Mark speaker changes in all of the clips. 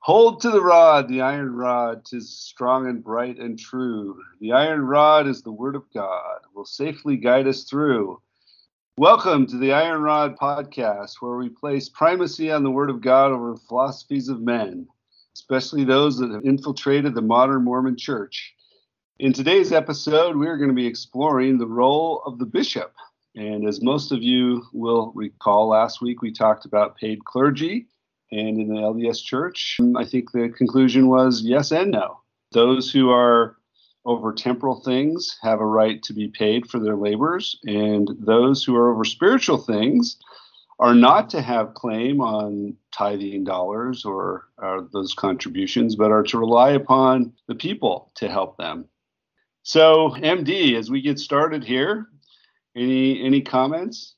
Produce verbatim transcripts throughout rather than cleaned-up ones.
Speaker 1: Hold to the rod, the iron rod, 'tis strong and bright and true. The iron rod is the word of God, will safely guide us through. Welcome to the Iron Rod Podcast, where we place primacy on the word of God over the philosophies of men, especially those that have infiltrated the modern Mormon church. In today's episode, we are going to be exploring the role of the bishop. And as most of you will recall, last week we talked about paid clergy. And in the L D S Church, I think the conclusion was yes and no. Those who are over temporal things have a right to be paid for their labors, and those who are over spiritual things are not to have claim on tithing dollars or, or those contributions, but are to rely upon the people to help them. So, M D, as we get started here, any any comments?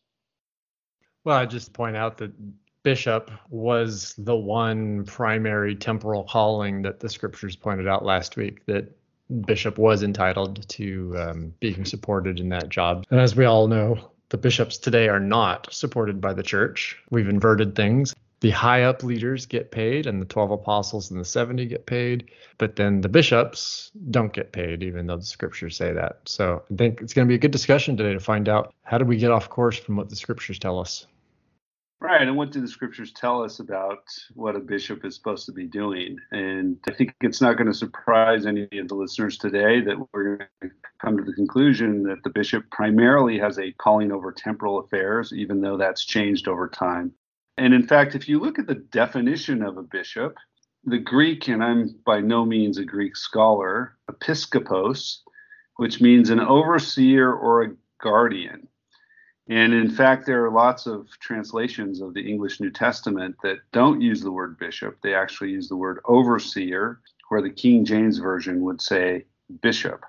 Speaker 2: Well, I just point out that bishop was the one primary temporal calling that the scriptures pointed out last week, that bishop was entitled to um, being supported in that job. And as we all know, the bishops today are not supported by the church. We've inverted things. The high up leaders get paid, and the twelve apostles and the seventy get paid, but then the bishops don't get paid, even though the scriptures say that. So I think it's going to be a good discussion today to find out, how do we get off course from what the scriptures tell us?
Speaker 1: Right, and what do the scriptures tell us about what a bishop is supposed to be doing? And I think it's not going to surprise any of the listeners today that we're going to come to the conclusion that the bishop primarily has a calling over temporal affairs, even though that's changed over time. And in fact, if you look at the definition of a bishop, the Greek, and I'm by no means a Greek scholar, episkopos, which means an overseer or a guardian. And in fact, there are lots of translations of the English New Testament that don't use the word bishop. They actually use the word overseer, where the King James Version would say bishop.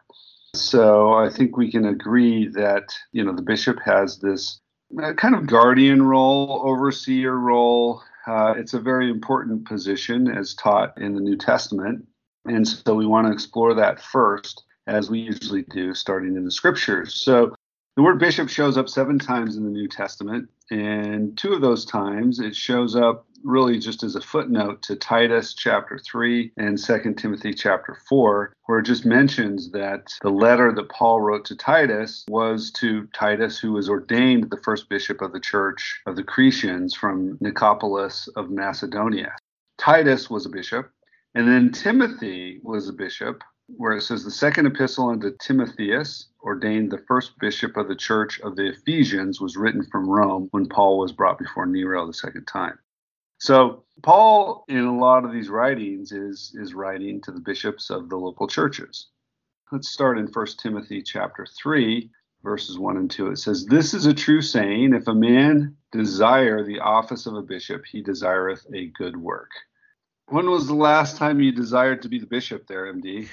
Speaker 1: So I think we can agree that, you know, the bishop has this kind of guardian role, overseer role. Uh, it's a very important position as taught in the New Testament. And so we want to explore that first, as we usually do, starting in the scriptures. So the word bishop shows up seven times in the New Testament, and two of those times it shows up really just as a footnote to Titus chapter three and Second Timothy chapter four, where it just mentions that the letter that Paul wrote to Titus was to Titus, who was ordained the first bishop of the church of the Cretans from Nicopolis of Macedonia. Titus was a bishop, and then Timothy was a bishop, where it says the second epistle unto Timotheus, ordained the first bishop of the church of the Ephesians, was written from Rome when Paul was brought before Nero the second time. So Paul, in a lot of these writings, is, is writing to the bishops of the local churches. Let's start in First Timothy chapter three, verses one and two. It says, "This is a true saying, if a man desire the office of a bishop, he desireth a good work." When was the last time you desired to be the bishop there, M D?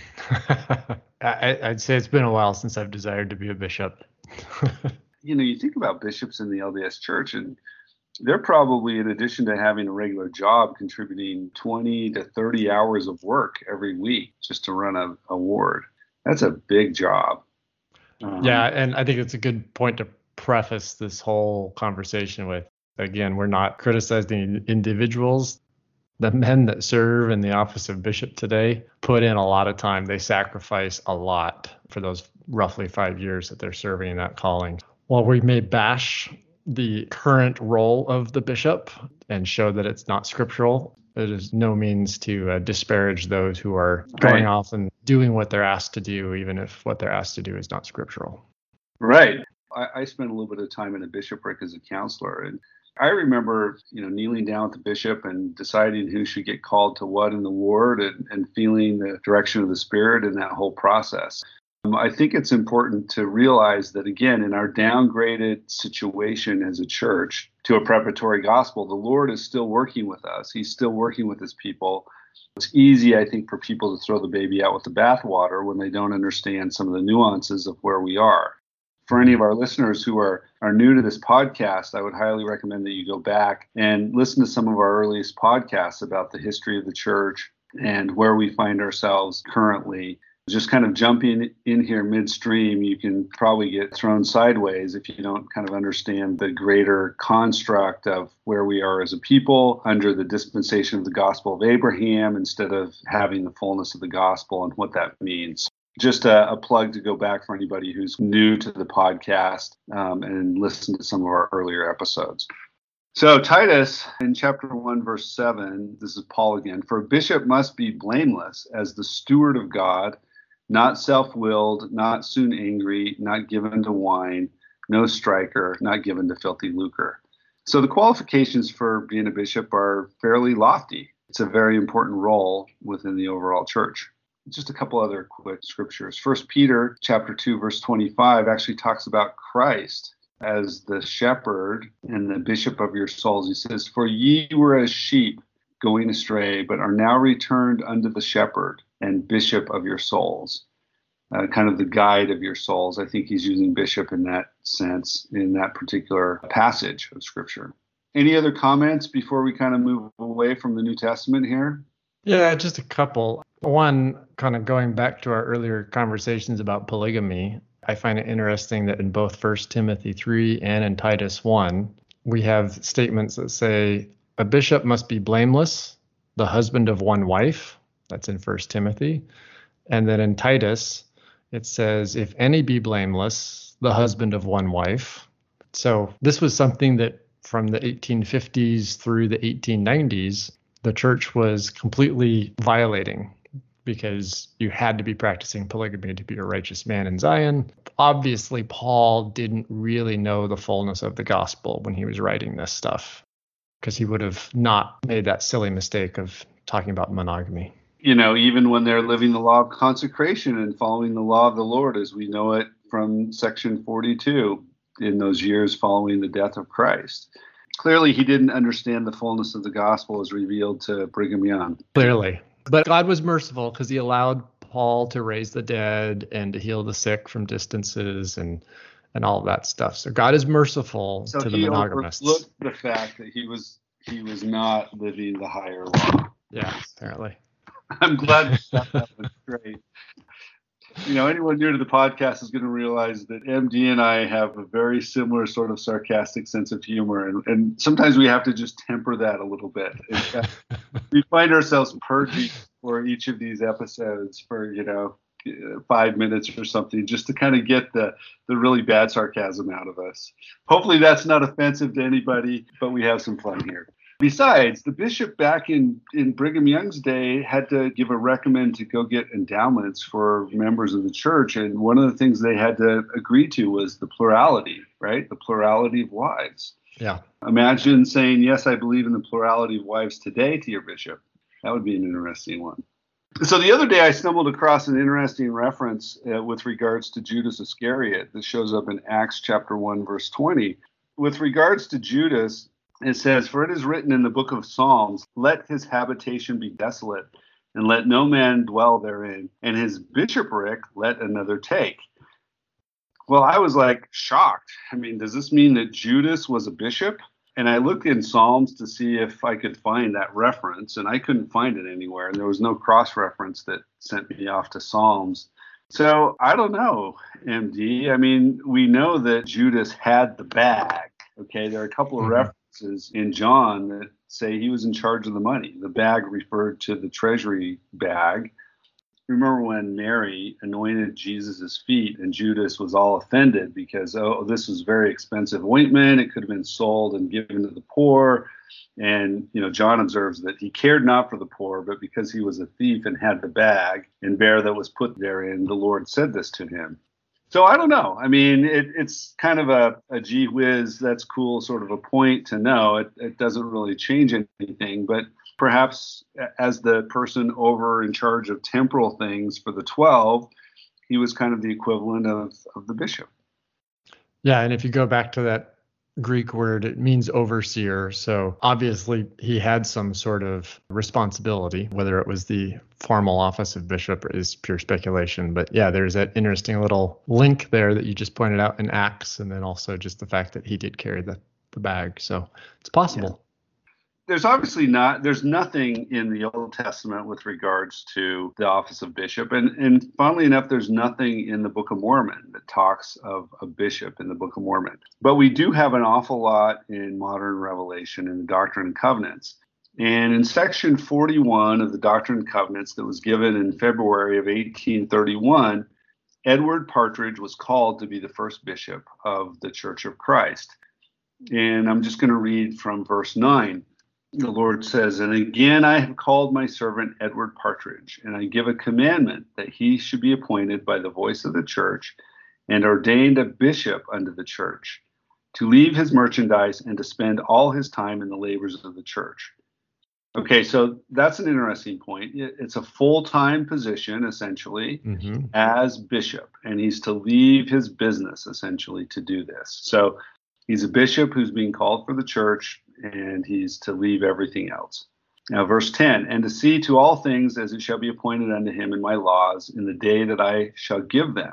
Speaker 2: I, I'd say it's been a while since I've desired to be a bishop.
Speaker 1: You know, you think about bishops in the L D S Church, and they're probably, in addition to having a regular job, contributing twenty to thirty hours of work every week just to run a, a ward. That's a big job. Um,
Speaker 2: yeah, and I think it's a good point to preface this whole conversation with, again, we're not criticizing individuals. The men that serve in the office of bishop today put in a lot of time. They sacrifice a lot for those roughly five years that they're serving in that calling. While we may bash the current role of the bishop and show that it's not scriptural, it is no means to uh, disparage those who are going
Speaker 1: Right.
Speaker 2: off and doing what they're asked to do, even if what they're asked to do is not scriptural.
Speaker 1: Right. I, I spent a little bit of time in a bishopric as a counselor, and I remember, you know, kneeling down with the bishop and deciding who should get called to what in the ward, and, and feeling the direction of the Spirit in that whole process. Um, I think it's important to realize that, again, in our downgraded situation as a church to a preparatory gospel, the Lord is still working with us. He's still working with his people. It's easy, I think, for people to throw the baby out with the bathwater when they don't understand some of the nuances of where we are. For any of our listeners who are, are new to this podcast, I would highly recommend that you go back and listen to some of our earliest podcasts about the history of the church and where we find ourselves currently. Just kind of jumping in here midstream, you can probably get thrown sideways if you don't kind of understand the greater construct of where we are as a people under the dispensation of the gospel of Abraham instead of having the fullness of the gospel and what that means. Just a, a plug to go back for anybody who's new to the podcast um, and listen to some of our earlier episodes. So Titus in chapter one, verse seven, this is Paul again, for a bishop must be blameless as the steward of God, not self-willed, not soon angry, not given to wine, no striker, not given to filthy lucre. So the qualifications for being a bishop are fairly lofty. It's a very important role within the overall church. Just a couple other quick scriptures. First Peter chapter two, verse twenty-five actually talks about Christ as the shepherd and the bishop of your souls. He says, for ye were as sheep going astray, but are now returned unto the shepherd and bishop of your souls, uh, kind of the guide of your souls. I think he's using bishop in that sense in that particular passage of scripture. Any other comments before we kind of move away from the New Testament here?
Speaker 2: Yeah, just a couple. One, kind of going back to our earlier conversations about polygamy, I find it interesting that in both First Timothy three and in Titus one, we have statements that say a bishop must be blameless, the husband of one wife. That's in First Timothy. And then in Titus, it says, if any be blameless, the husband of one wife. So this was something that from the eighteen fifties through the eighteen nineties, the church was completely violating, because you had to be practicing polygamy to be a righteous man in Zion. Obviously, Paul didn't really know the fullness of the gospel when he was writing this stuff, because he would have not made that silly mistake of talking about monogamy.
Speaker 1: You know, even when they're living the law of consecration and following the law of the Lord, as we know it from section forty-two, in those years following the death of Christ. Clearly, he didn't understand the fullness of the gospel as revealed to Brigham Young.
Speaker 2: Clearly. But God was merciful because he allowed Paul to raise the dead and to heal the sick from distances and and all of that stuff. So God is merciful
Speaker 1: so
Speaker 2: to the monogamists.
Speaker 1: So he overlooked the fact that he was he was not living the higher law.
Speaker 2: Yeah, apparently.
Speaker 1: I'm glad you thought that was great. You know, anyone new to the podcast is going to realize that M D and I have a very similar sort of sarcastic sense of humor. And, and sometimes we have to just temper that a little bit. In fact, we find ourselves purging for each of these episodes for, you know, five minutes or something, just to kind of get the, the really bad sarcasm out of us. Hopefully that's not offensive to anybody, but we have some fun here. Besides, the bishop back in, in Brigham Young's day had to give a recommend to go get endowments for members of the church. And one of the things they had to agree to was the plurality, right? The plurality of wives.
Speaker 2: Yeah.
Speaker 1: Imagine saying, yes, I believe in the plurality of wives today to your bishop. That would be an interesting one. So the other day I stumbled across an interesting reference uh, with regards to Judas Iscariot that shows up in Acts chapter one, verse twenty. With regards to Judas, it says, for it is written in the book of Psalms, let his habitation be desolate, and let no man dwell therein, and his bishopric let another take. Well, I was like shocked. I mean, does this mean that Judas was a bishop? And I looked in Psalms to see if I could find that reference, and I couldn't find it anywhere. And there was no cross-reference that sent me off to Psalms. So I don't know, M D. I mean, we know that Judas had the bag. Okay, there are a couple of mm-hmm. references in John that say he was in charge of the money. The bag referred to the treasury bag. Remember when Mary anointed Jesus' feet and Judas was all offended because, oh, this is very expensive ointment. It could have been sold and given to the poor. And, you know, John observes that he cared not for the poor, but because he was a thief and had the bag and bear that was put therein, the Lord said this to him. So I don't know. I mean, it, it's kind of a, a gee whiz, that's cool sort of a point to know. It, it doesn't really change anything, but perhaps as the person over in charge of temporal things for the twelve, he was kind of the equivalent of, of the bishop.
Speaker 2: Yeah, and if you go back to that Greek word, it means overseer. So obviously he had some sort of responsibility. Whether it was the formal office of bishop is pure speculation. But yeah, there's that interesting little link there that you just pointed out in Acts, and then also just the fact that he did carry the, the bag. So it's possible.
Speaker 1: there's obviously not, there's nothing in the Old Testament with regards to the office of bishop. And, and funnily enough, there's nothing in the Book of Mormon that talks of a bishop in the Book of Mormon. But we do have an awful lot in modern revelation in the Doctrine and Covenants. And in section forty-one of the Doctrine and Covenants that was given in February of eighteen thirty-one, Edward Partridge was called to be the first bishop of the Church of Christ. And I'm just going to read from verse nine. The Lord says, "And again I have called my servant Edward Partridge, and I give a commandment that he should be appointed by the voice of the church and ordained a bishop unto the church, to leave his merchandise and to spend all his time in the labors of the church." Okay, so that's an interesting point. It's a full-time position, essentially, mm-hmm. as bishop, and he's to leave his business, essentially, to do this. So he's a bishop who's being called for the church, and he's to leave everything else. Now, verse ten, "And to see to all things as it shall be appointed unto him in my laws in the day that I shall give them."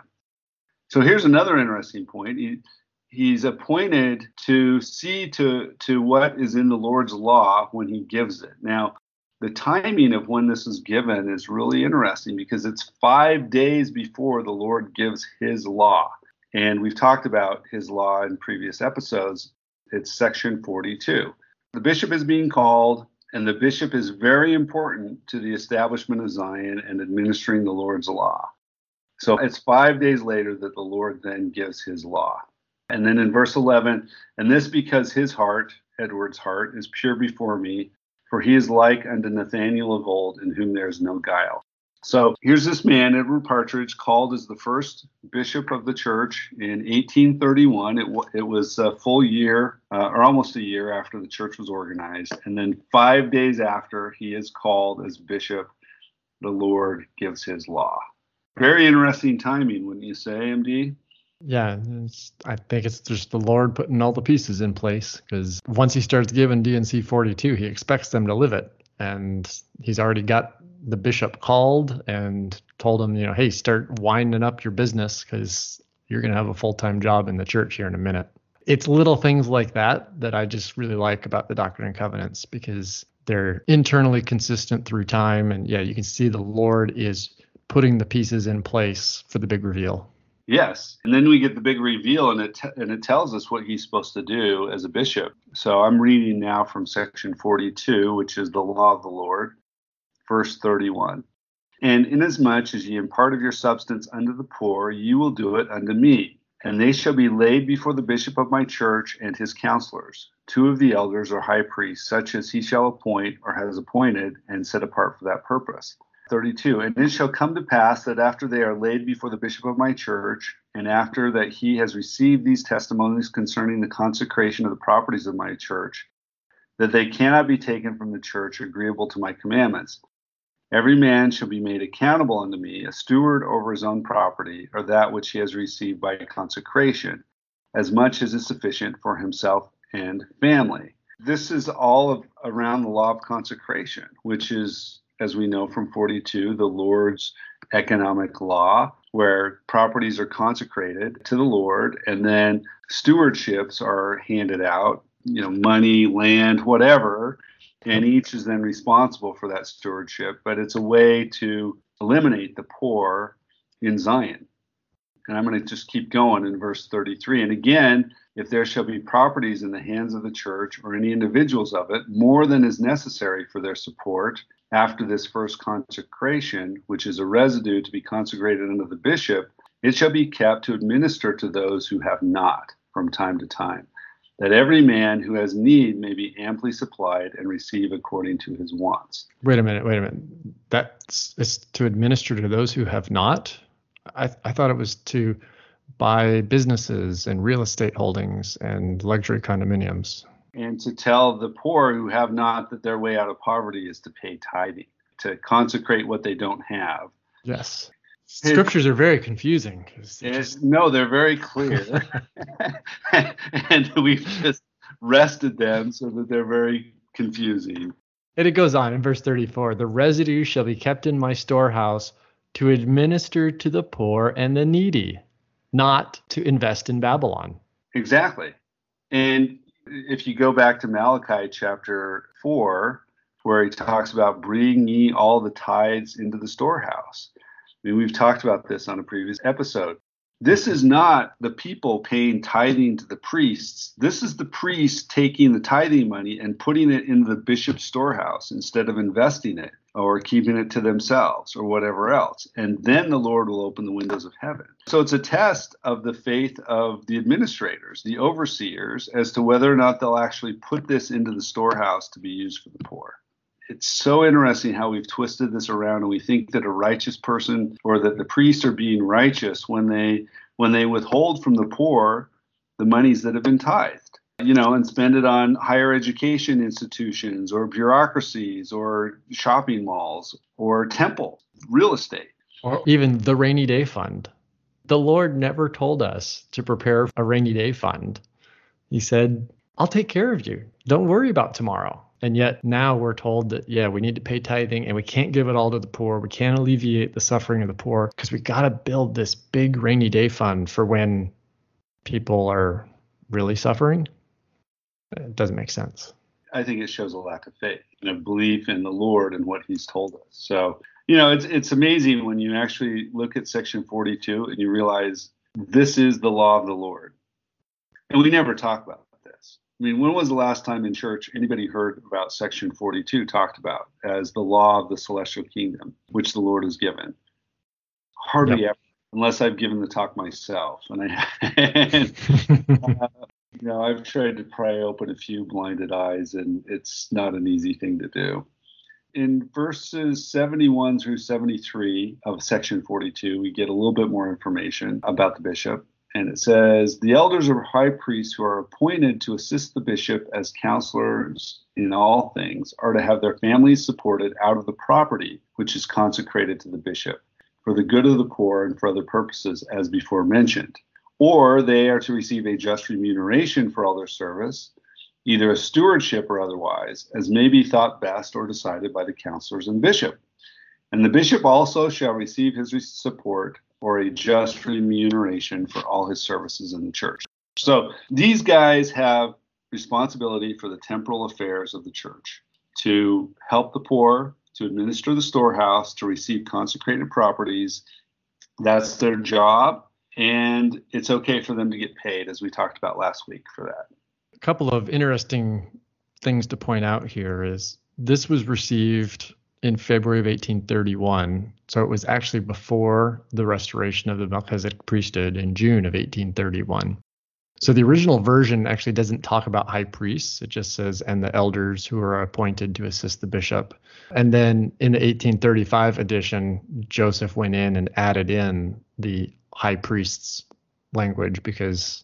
Speaker 1: So here's another interesting point. He, he's appointed to see to, to what is in the Lord's law when he gives it. Now, the timing of when this is given is really interesting because it's five days before the Lord gives his law. And we've talked about his law in previous episodes. It's section forty-two. The bishop is being called, and the bishop is very important to the establishment of Zion and administering the Lord's law. So it's five days later that the Lord then gives his law. And then in verse eleven, "And this because his heart," Edward's heart, "is pure before me, for he is like unto Nathaniel of old, in whom there is no guile." So here's this man, Edward Partridge, called as the first bishop of the church in eighteen thirty-one. It, w- it was a full year, uh, or almost a year after the church was organized. And then five days after he is called as bishop, the Lord gives his law. Very interesting timing, wouldn't you say, M D?
Speaker 2: Yeah, it's, I think it's just the Lord putting all the pieces in place, because once he starts giving D and C forty-two, he expects them to live it. And he's already got the bishop called and told him, you know, hey, start winding up your business because you're going to have a full-time job in the church here in a minute. It's little things like that that I just really like about the Doctrine and Covenants, because they're internally consistent through time. And yeah, you can see the Lord is putting the pieces in place for the big reveal.
Speaker 1: Yes. And then we get the big reveal, and it t- and it tells us what he's supposed to do as a bishop. So I'm reading now from section forty-two, which is the law of the Lord, verse thirty-one. "And inasmuch as ye impart of your substance unto the poor, ye will do it unto me. And they shall be laid before the bishop of my church and his counselors, two of the elders or high priests, such as he shall appoint or has appointed and set apart for that purpose." thirty-two, "And it shall come to pass that after they are laid before the bishop of my church, and after that he has received these testimonies concerning the consecration of the properties of my church, that they cannot be taken from the church agreeable to my commandments. Every man shall be made accountable unto me, a steward over his own property, or that which he has received by consecration, as much as is sufficient for himself and family." This is all of, around the law of consecration, which is, as we know from forty-two, the Lord's economic law, where properties are consecrated to the Lord, and then stewardships are handed out, you know, money, land, whatever, and each is then responsible for that stewardship. But it's a way to eliminate the poor in Zion. And I'm going to just keep going in verse thirty-three. "And again, if there shall be properties in the hands of the church or any individuals of it, more than is necessary for their support, after this first consecration, which is a residue to be consecrated unto the bishop, it shall be kept to administer to those who have not from time to time, that every man who has need may be amply supplied and receive according to his wants."
Speaker 2: Wait a minute, wait a minute. That's it's to administer to those who have not? I, I thought it was to buy businesses and real estate holdings and luxury condominiums.
Speaker 1: "And to tell the poor who have not that their way out of poverty is to pay tithing, to consecrate what they don't have."
Speaker 2: Yes. Scriptures are very confusing.
Speaker 1: Just... No, they're very clear. And we've just rested them so that they're very confusing.
Speaker 2: And it goes on in verse thirty-four. "The residue shall be kept in my storehouse to administer to the poor and the needy, not to invest in Babylon."
Speaker 1: Exactly. And If you go back to Malachi chapter four, where he talks about bring ye all the tithes into the storehouse. I mean, we've talked about this on a previous episode. This is not the people paying tithing to the priests. This is the priests taking the tithing money and putting it into the bishop's storehouse instead of investing it or keeping it to themselves or whatever else. And then the Lord will open the windows of heaven. So it's a test of the faith of the administrators, the overseers, as to whether or not they'll actually put this into the storehouse to be used for the poor. It's so interesting how we've twisted this around, and we think that a righteous person or that the priests are being righteous when they when they withhold from the poor the monies that have been tithed, you know, and spend it on higher education institutions or bureaucracies or shopping malls or temples, real estate.
Speaker 2: Or even the rainy day fund. The Lord never told us to prepare a rainy day fund. He said, I'll take care of you. Don't worry about tomorrow. And yet now we're told that, yeah, we need to pay tithing and we can't give it all to the poor. We can't alleviate the suffering of the poor because we got to build this big rainy day fund for when people are really suffering. It doesn't make sense.
Speaker 1: I think it shows a lack of faith and a belief in the Lord and what he's told us. So, you know, it's it's amazing when you actually look at section forty-two and you realize this is the law of the Lord. And we never talk about this. I mean, when was the last time in church anybody heard about section forty-two talked about as the law of the celestial kingdom, which the Lord has given? Hardly yep. ever, unless I've given the talk myself. And I, and, uh, you know, I've tried to pry open a few blinded eyes, and it's not an easy thing to do. In verses seventy-one through seventy-three of section forty-two, we get a little bit more information about the bishop. And it says, the elders or high priests who are appointed to assist the bishop as counselors in all things are to have their families supported out of the property which is consecrated to the bishop for the good of the poor and for other purposes as before mentioned. Or they are to receive a just remuneration for all their service, either a stewardship or otherwise, as may be thought best or decided by the counselors and bishop. And the bishop also shall receive his support or a just remuneration for all his services in the church. So these guys have responsibility for the temporal affairs of the church, to help the poor, to administer the storehouse, to receive consecrated properties. That's their job, and it's okay for them to get paid, as we talked about last week for that.
Speaker 2: A couple of interesting things to point out here is this was received in February of eighteen thirty-one. So it was actually before the restoration of the Melchizedek priesthood in June of eighteen thirty-one. So the original version actually doesn't talk about high priests. It just says, and the elders who are appointed to assist the bishop. And then in the eighteen thirty-five edition, Joseph went in and added in the high priests language because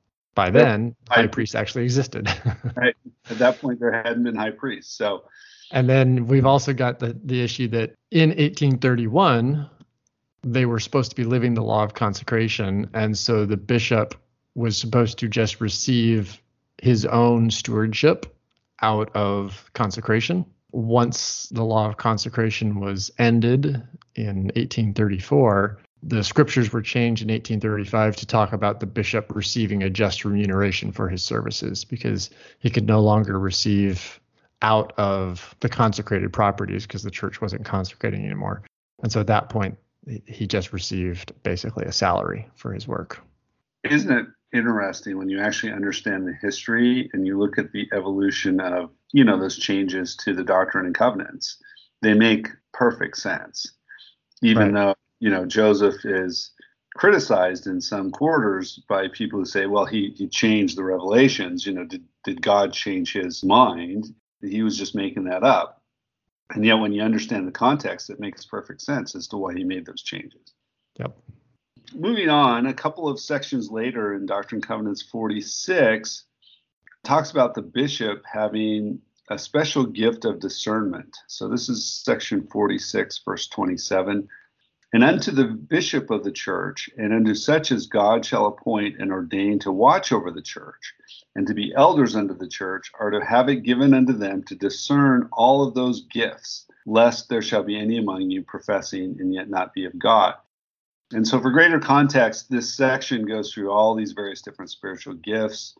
Speaker 2: by then, high, high priests actually existed.
Speaker 1: Right. At that point, there hadn't been high priests. So.
Speaker 2: And then we've also got the, the issue that in eighteen thirty-one, they were supposed to be living the law of consecration. And so the bishop was supposed to just receive his own stewardship out of consecration. Once the law of consecration was ended in eighteen thirty-four, the scriptures were changed in eighteen thirty-five to talk about the bishop receiving a just remuneration for his services because he could no longer receive out of the consecrated properties because the church wasn't consecrating anymore. And so at that point, he just received basically a salary for his work.
Speaker 1: Isn't it interesting when you actually understand the history and you look at the evolution of, you know, those changes to the Doctrine and Covenants? They make perfect sense, even right. though, you know, Joseph is criticized in some quarters by people who say, well, he, he changed the revelations. You know, did, did God change his mind? He was just making that up. And yet when you understand the context, it makes perfect sense as to why he made those changes.
Speaker 2: Yep.
Speaker 1: Moving on, a couple of sections later in Doctrine and Covenants forty-six, talks about the bishop having a special gift of discernment. So this is section forty-six, verse twenty-seven. And unto the bishop of the church, and unto such as God shall appoint and ordain to watch over the church, and to be elders unto the church, are to have it given unto them to discern all of those gifts, lest there shall be any among you professing and yet not be of God. And so for greater context, this section goes through all these various different spiritual gifts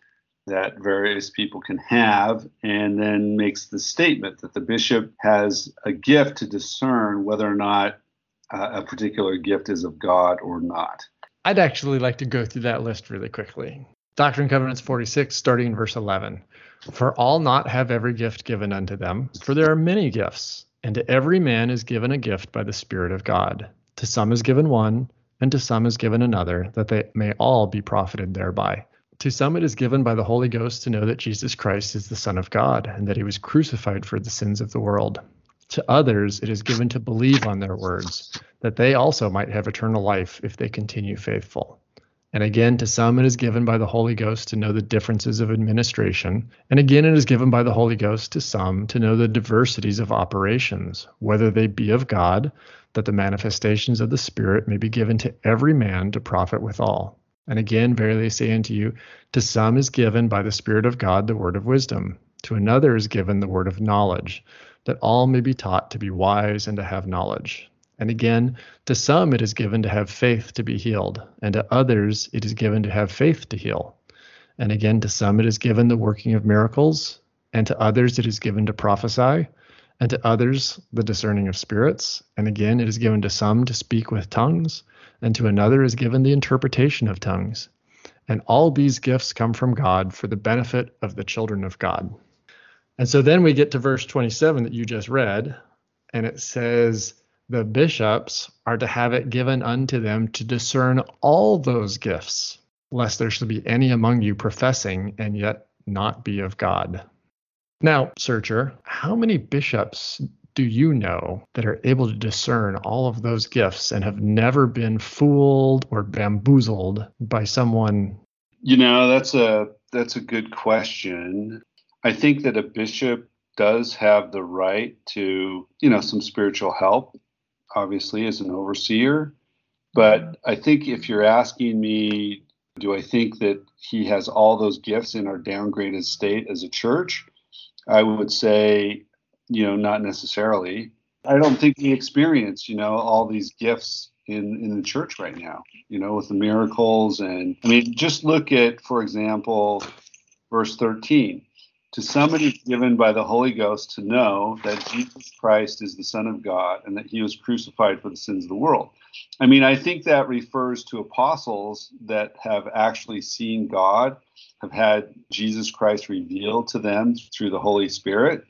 Speaker 1: that various people can have, and then makes the statement that the bishop has a gift to discern whether or not uh, a particular gift is of God or not.
Speaker 2: I'd actually like to go through that list really quickly. Doctrine and Covenants forty-six, starting in verse eleven. For all not have every gift given unto them, for there are many gifts, and to every man is given a gift by the Spirit of God. To some is given one, and to some is given another, that they may all be profited thereby. To some it is given by the Holy Ghost to know that Jesus Christ is the Son of God, and that he was crucified for the sins of the world. To others it is given to believe on their words, that they also might have eternal life if they continue faithful. And again, to some it is given by the Holy Ghost to know the differences of administration. And again, it is given by the Holy Ghost to some to know the diversities of operations, whether they be of God, that the manifestations of the Spirit may be given to every man to profit withal. And again, verily I say unto you, to some is given by the Spirit of God the word of wisdom, to another is given the word of knowledge, that all may be taught to be wise and to have knowledge. And again, to some it is given to have faith to be healed, and to others it is given to have faith to heal. And again, to some it is given the working of miracles, and to others it is given to prophesy, and to others the discerning of spirits. And again, it is given to some to speak with tongues, and to another is given the interpretation of tongues. And all these gifts come from God for the benefit of the children of God. And so then we get to verse twenty-seven that you just read, and it says, the bishops are to have it given unto them to discern all those gifts, lest there should be any among you professing and yet not be of God. Now, searcher, how many bishops do you know that are able to discern all of those gifts and have never been fooled or bamboozled by someone?
Speaker 1: You know, that's a that's a good question. I think that a bishop does have the right to, you know, some spiritual help, obviously, as an overseer. But I think if you're asking me, do I think that he has all those gifts in our downgraded state as a church? I would say, you know, not necessarily. I don't think we experience, you know, all these gifts in, in the church right now, you know, with the miracles. And I mean, just look at, for example, verse thirteen. To somebody given by the Holy Ghost to know that Jesus Christ is the Son of God and that he was crucified for the sins of the world. I mean, I think that refers to apostles that have actually seen God, have had Jesus Christ revealed to them through the Holy Spirit,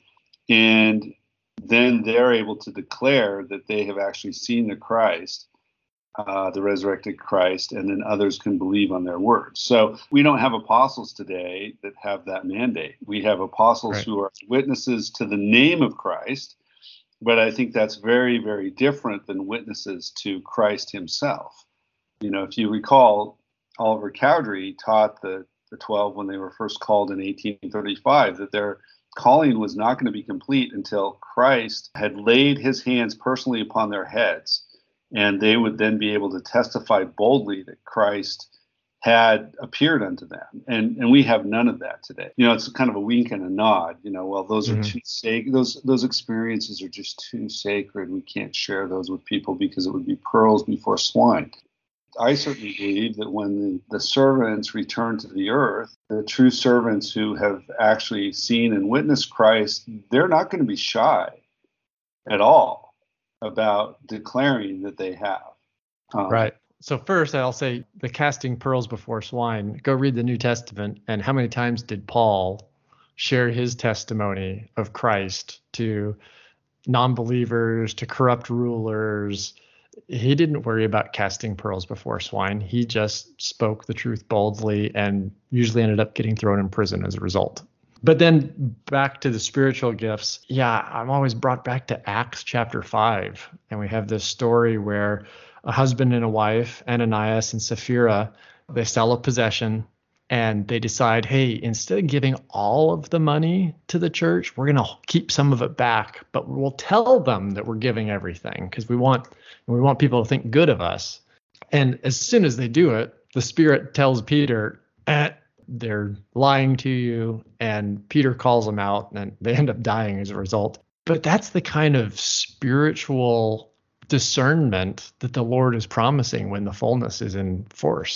Speaker 1: and then they're able to declare that they have actually seen the Christ, uh, the resurrected Christ, and then others can believe on their words. So we don't have apostles today that have that mandate. We have apostles right. who are witnesses to the name of Christ, but I think that's very, very different than witnesses to Christ himself. You know, if you recall, Oliver Cowdery taught the, the twelve when they were first called in eighteen thirty-five that their calling was not going to be complete until Christ had laid his hands personally upon their heads. And they would then be able to testify boldly that Christ had appeared unto them. And and we have none of that today. You know, it's kind of a wink and a nod. You know, well, those mm-hmm. are too sacred. Those those experiences are just too sacred. We can't share those with people because it would be pearls before swine. I certainly believe that when the, the servants return to the earth, the true servants who have actually seen and witnessed Christ, they're not going to be shy at all about declaring that they have. Um,
Speaker 2: right. So first, I'll say the casting pearls before swine. Go read the New Testament, and how many times did Paul share his testimony of Christ to non-believers, to corrupt rulers? He didn't worry about casting pearls before swine. He just spoke the truth boldly and usually ended up getting thrown in prison as a result. But then back to the spiritual gifts. Yeah, I'm always brought back to Acts chapter five. And we have this story where a husband and a wife, Ananias and Sapphira, they sell a possession and they decide, hey, instead of giving all of the money to the church, we're going to keep some of it back, but we'll tell them that we're giving everything because we want we want people to think good of us. And as soon as they do it, the Spirit tells Peter, eh, they're lying to you, and Peter calls them out, and they end up dying as a result. But that's the kind of spiritual discernment that the Lord is promising when the fullness is in force.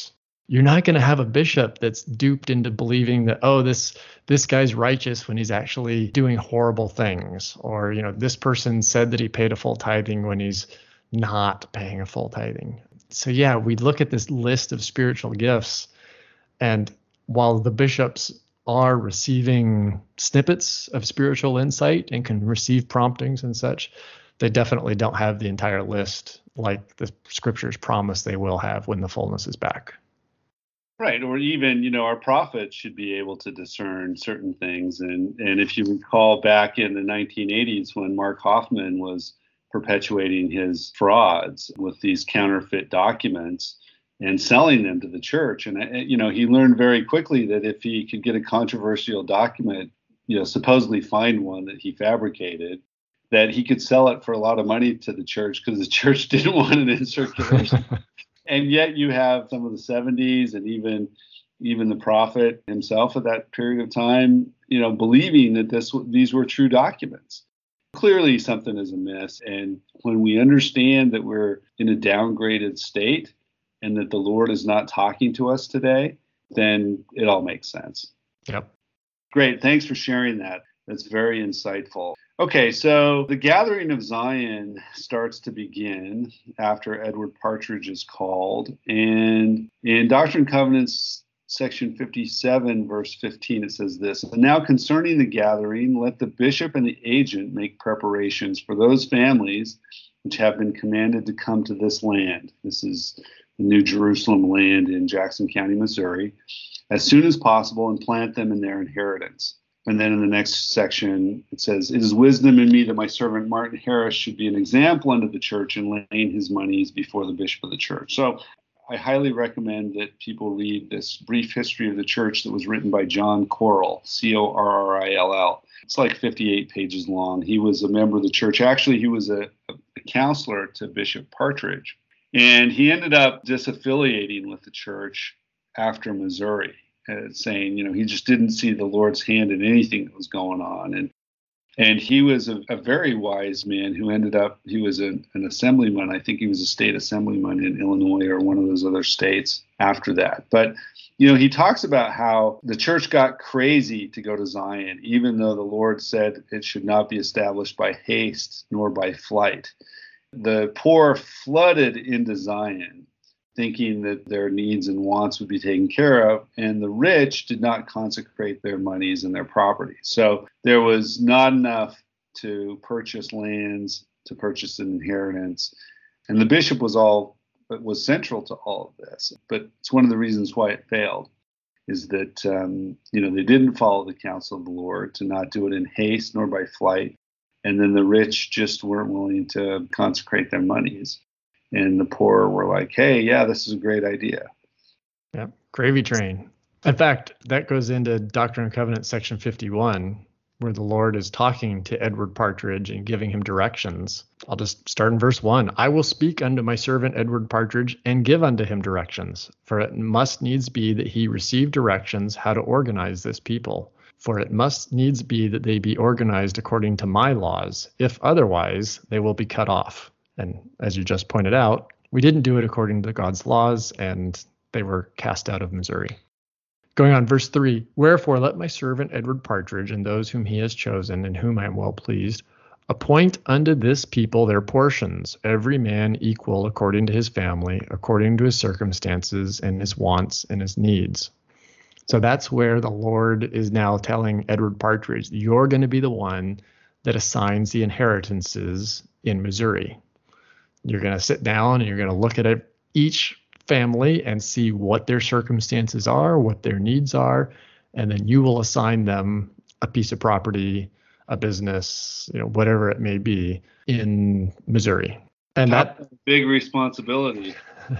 Speaker 2: You're not going to have a bishop that's duped into believing that, oh, this this guy's righteous when he's actually doing horrible things. Or, you know, this person said that he paid a full tithing when he's not paying a full tithing. So, yeah, we look at this list of spiritual gifts, and while the bishops are receiving snippets of spiritual insight and can receive promptings and such, they definitely don't have the entire list like the scriptures promise they will have when the fullness is back.
Speaker 1: Right. Or even, you know, our prophets should be able to discern certain things. And, and if you recall back in the nineteen eighties when Mark Hoffman was perpetuating his frauds with these counterfeit documents and selling them to the church. And, you know, he learned very quickly that if he could get a controversial document, you know, supposedly find one that he fabricated, that he could sell it for a lot of money to the church because the church didn't want it in circulation. And yet you have some of the seventies and even even the prophet himself at that period of time, you know, believing that this these were true documents. Clearly something is amiss. And when we understand that we're in a downgraded state and that the Lord is not talking to us today, then it all makes sense.
Speaker 2: Yep.
Speaker 1: Great. Thanks for sharing that. That's very insightful. Okay, so the gathering of Zion starts to begin after Edward Partridge is called. And in Doctrine and Covenants, section fifty-seven, verse fifteen, it says this: "And now concerning the gathering, let the bishop and the agent make preparations for those families which have been commanded to come to this land." This is the New Jerusalem land in Jackson County, Missouri, "as soon as possible, and plant them in their inheritance." And then in the next section, it says, "It is wisdom in me that my servant Martin Harris should be an example unto the church in laying his monies before the bishop of the church." So I highly recommend that people read this brief history of the church that was written by John Corrill, C O R R I L L. It's like fifty-eight pages long. He was a member of the church. Actually, he was a, a counselor to Bishop Partridge. And he ended up disaffiliating with the church after Missouri. Uh, saying, you know, he just didn't see the Lord's hand in anything that was going on. And and he was a, a very wise man who ended up, he was a, an assemblyman. I think he was a state assemblyman in Illinois or one of those other states after that. But, you know, he talks about how the church got crazy to go to Zion, even though the Lord said it should not be established by haste nor by flight. The poor flooded into Zion, thinking that their needs and wants would be taken care of, and the rich did not consecrate their monies and their property. So there was not enough to purchase lands, to purchase an inheritance, and the bishop was all was central to all of this. But it's one of the reasons why it failed, is that um, you know they didn't follow the counsel of the Lord to not do it in haste nor by flight, and then the rich just weren't willing to consecrate their monies. And the poor were like, hey, yeah, this is a great idea.
Speaker 2: Yeah, gravy train. In fact, that goes into Doctrine and Covenants section fifty-one, where the Lord is talking to Edward Partridge and giving him directions. I'll just start in verse one. "I will speak unto my servant Edward Partridge and give unto him directions, for it must needs be that he receive directions how to organize this people. For it must needs be that they be organized according to my laws. If otherwise, they will be cut off." And as you just pointed out, we didn't do it according to God's laws, and they were cast out of Missouri. Going on, verse three, "Wherefore let my servant Edward Partridge and those whom he has chosen, in whom I am well pleased, appoint unto this people their portions, every man equal according to his family, according to his circumstances and his wants and his needs." So that's where the Lord is now telling Edward Partridge, you're going to be the one that assigns the inheritances in Missouri. You're going to sit down and you're going to look at it, each family and see what their circumstances are, what their needs are, and then you will assign them a piece of property, a business, you know, whatever it may be in Missouri. And
Speaker 1: That's
Speaker 2: that
Speaker 1: a big responsibility.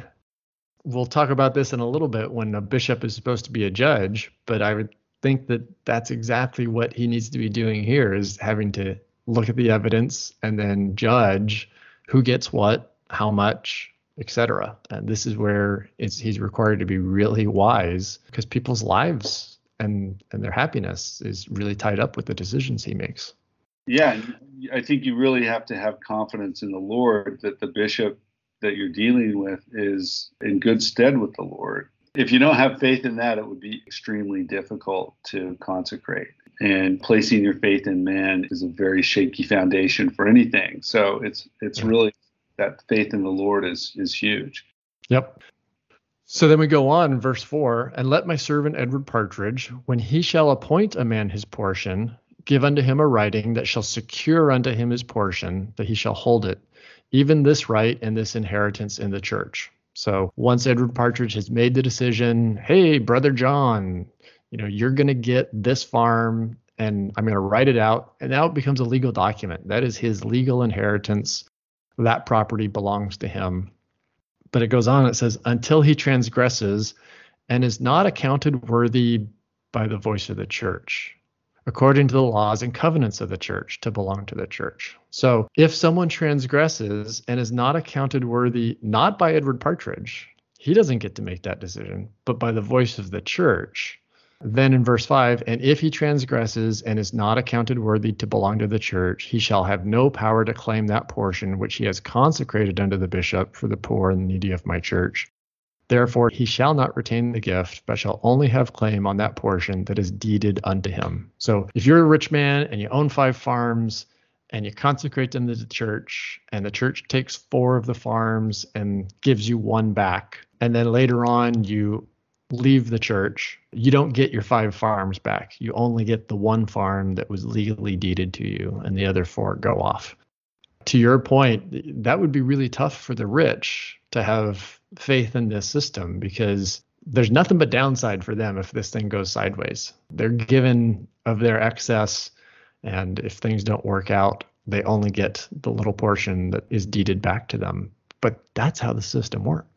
Speaker 2: We'll talk about this in a little bit when a bishop is supposed to be a judge, but I would think that that's exactly what he needs to be doing here, is having to look at the evidence and then judge who gets what, how much, et cetera. And this is where it's, he's required to be really wise, because people's lives and, and their happiness is really tied up with the decisions he makes.
Speaker 1: Yeah, I think you really have to have confidence in the Lord that the bishop that you're dealing with is in good stead with the Lord. If you don't have faith in that, it would be extremely difficult to consecrate. And placing your faith in man is a very shaky foundation for anything. So it's it's
Speaker 2: Yeah.
Speaker 1: really that faith in the Lord is is huge.
Speaker 2: Yep. So then we go on, verse four, and let my servant Edward Partridge, when he shall appoint a man his portion, give unto him a writing that shall secure unto him his portion, that he shall hold it, even this right and this inheritance in the church. So once Edward Partridge has made the decision, hey, Brother John, you know, you're going to get this farm and I'm going to write it out. And now it becomes a legal document. That is his legal inheritance. That property belongs to him. But it goes on, it says, until he transgresses and is not accounted worthy by the voice of the church, according to the laws and covenants of the church, to belong to the church. So if someone transgresses and is not accounted worthy, not by Edward Partridge, he doesn't get to make that decision, but by the voice of the church. Then in verse five, and if he transgresses and is not accounted worthy to belong to the church, he shall have no power to claim that portion which he has consecrated unto the bishop for the poor and needy of my church. Therefore he shall not retain the gift, but shall only have claim on that portion that is deeded unto him. So if you're a rich man and you own five farms and you consecrate them to the church, and the church takes four of the farms and gives you one back, and then later on you leave the church, you don't get your five farms back. You only get the one farm that was legally deeded to you, and the other four go off. To your point, that would be really tough for the rich to have faith in this system, because there's nothing but downside for them if this thing goes sideways. They're given of their excess, and if things don't work out, they only get the little portion that is deeded back to them. But that's how the system worked.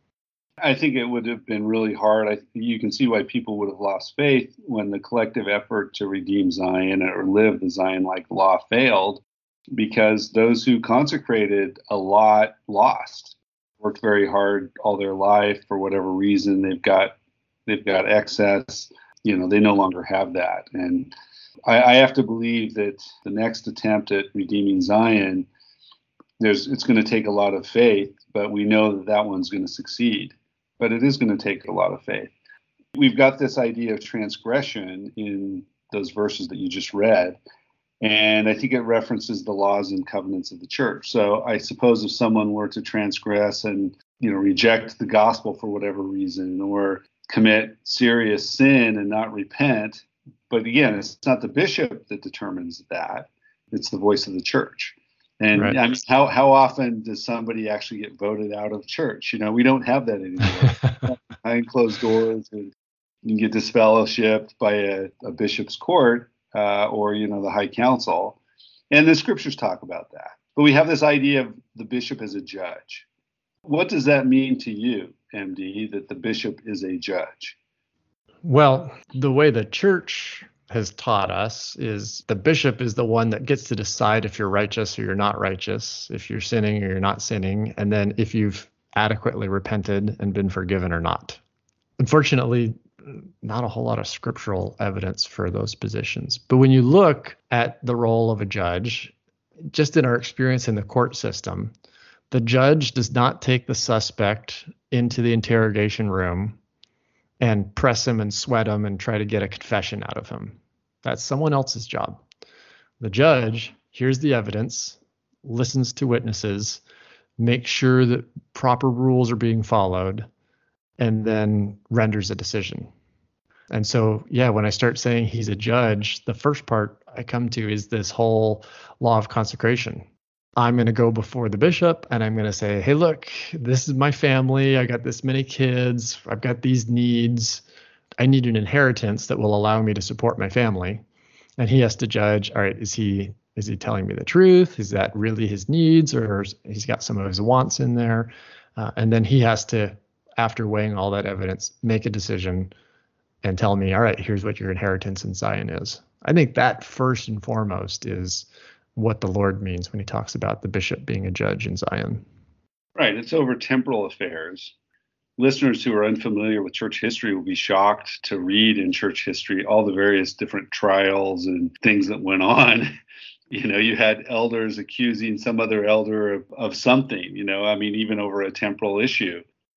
Speaker 1: I think it would have been really hard. I, you can see why people would have lost faith when the collective effort to redeem Zion or live the Zion-like law failed, because those who consecrated a lot lost, worked very hard all their life for whatever reason. They've got they've got excess. You know, they no longer have that. And I, I have to believe that the next attempt at redeeming Zion, there's it's going to take a lot of faith, but we know that that one's going to succeed. But it is going to take a lot of faith. We've got this idea of transgression in those verses that you just read, and I think it references the laws and covenants of the church. So I suppose if someone were to transgress and, you know, reject the gospel for whatever reason, or commit serious sin and not repent, but again, it's not the bishop that determines that, it's the voice of the church. And
Speaker 2: Right.
Speaker 1: I mean, how how often does somebody actually get voted out of church? You know, we don't have that anymore. Behind closed doors, and you can get disfellowshipped by a, a bishop's court uh, or, you know, the high council. And the scriptures talk about that. But we have this idea of the bishop as a judge. What does that mean to you, M D, that the bishop is a judge?
Speaker 2: Well, the way the church has taught us is the bishop is the one that gets to decide if you're righteous or you're not righteous, if you're sinning or you're not sinning, and then if you've adequately repented and been forgiven or not. Unfortunately, not a whole lot of scriptural evidence for those positions. But when you look at the role of a judge, just in our experience in the court system, the judge does not take the suspect into the interrogation room and press him and sweat him and try to get a confession out of him. That's someone else's job. The judge hears the evidence, listens to witnesses, makes sure that proper rules are being followed, and then renders a decision. And so, yeah, when I start saying he's a judge, the first part I come to is this whole law of consecration. I'm going to go before the bishop and I'm going to say, hey, look, this is my family. I got this many kids. I've got these needs. I need an inheritance that will allow me to support my family. And he has to judge, all right, is he is he telling me the truth? Is that really his needs, or he's got some of his wants in there? Uh, and then he has to, after weighing all that evidence, make a decision and tell me, all right, here's what your inheritance in Zion is. I think that first and foremost is what the Lord means when he talks about the bishop being a judge in Zion.
Speaker 1: Right. It's over temporal affairs. Listeners who are unfamiliar with church history will be shocked to read in church history all the various different trials and things that went on. You know, you had elders accusing some other elder of, of something, you know, I mean, even over a temporal issue.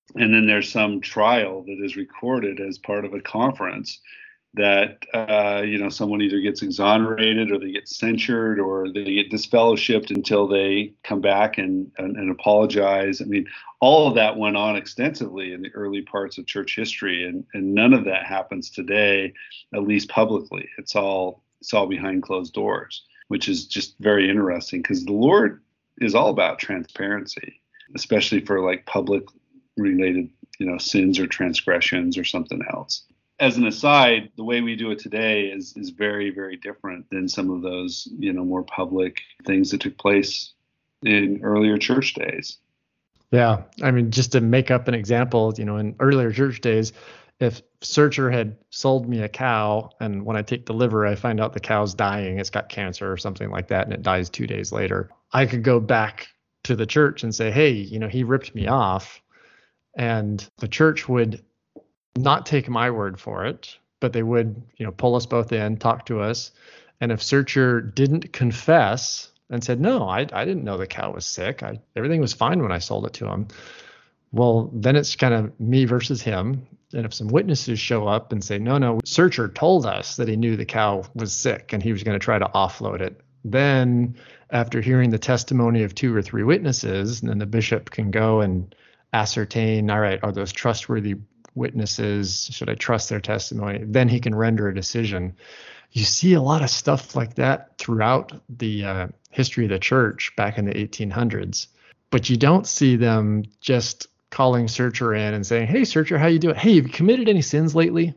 Speaker 1: and then there's some trial that is recorded as part of a conference that uh, you know someone either gets exonerated or they get censured or they get disfellowshipped until they come back and, and, and apologize. I mean, all of that went on extensively in the early parts of church history, and, and none of that happens today, at least publicly. It's all it's all behind closed doors, which is just very interesting because the Lord is all about transparency, especially for like public related you know sins or transgressions or something else. As an aside, the way we do it today is is very, very different than some of those, you know, more public things that took place in earlier church days.
Speaker 2: Yeah. I mean, just to make up an example, you know, in earlier church days, if Searcher had sold me a cow and when I take the liver, I find out the cow's dying, it's got cancer or something like that, and it dies two days later, I could go back to the church and say, hey, you know, he ripped me off. And the church would not take my word for it, but they would, you know, pull us both in, talk to us. And if Searcher didn't confess and said, no, I, I didn't know the cow was sick, I, everything was fine when I sold it to him, well, then it's kind of me versus him. And if some witnesses show up and say, no, no, Searcher told us that he knew the cow was sick and he was going to try to offload it, then after hearing the testimony of two or three witnesses, then the bishop can go and ascertain, all right, are those trustworthy witnesses? Should I trust their testimony? Then he can render a decision. You see a lot of stuff like that throughout the uh, history of the church back in the eighteen hundreds, but you don't see them just calling Searcher in and saying, hey, Searcher, how you doing? Hey, have you committed any sins lately?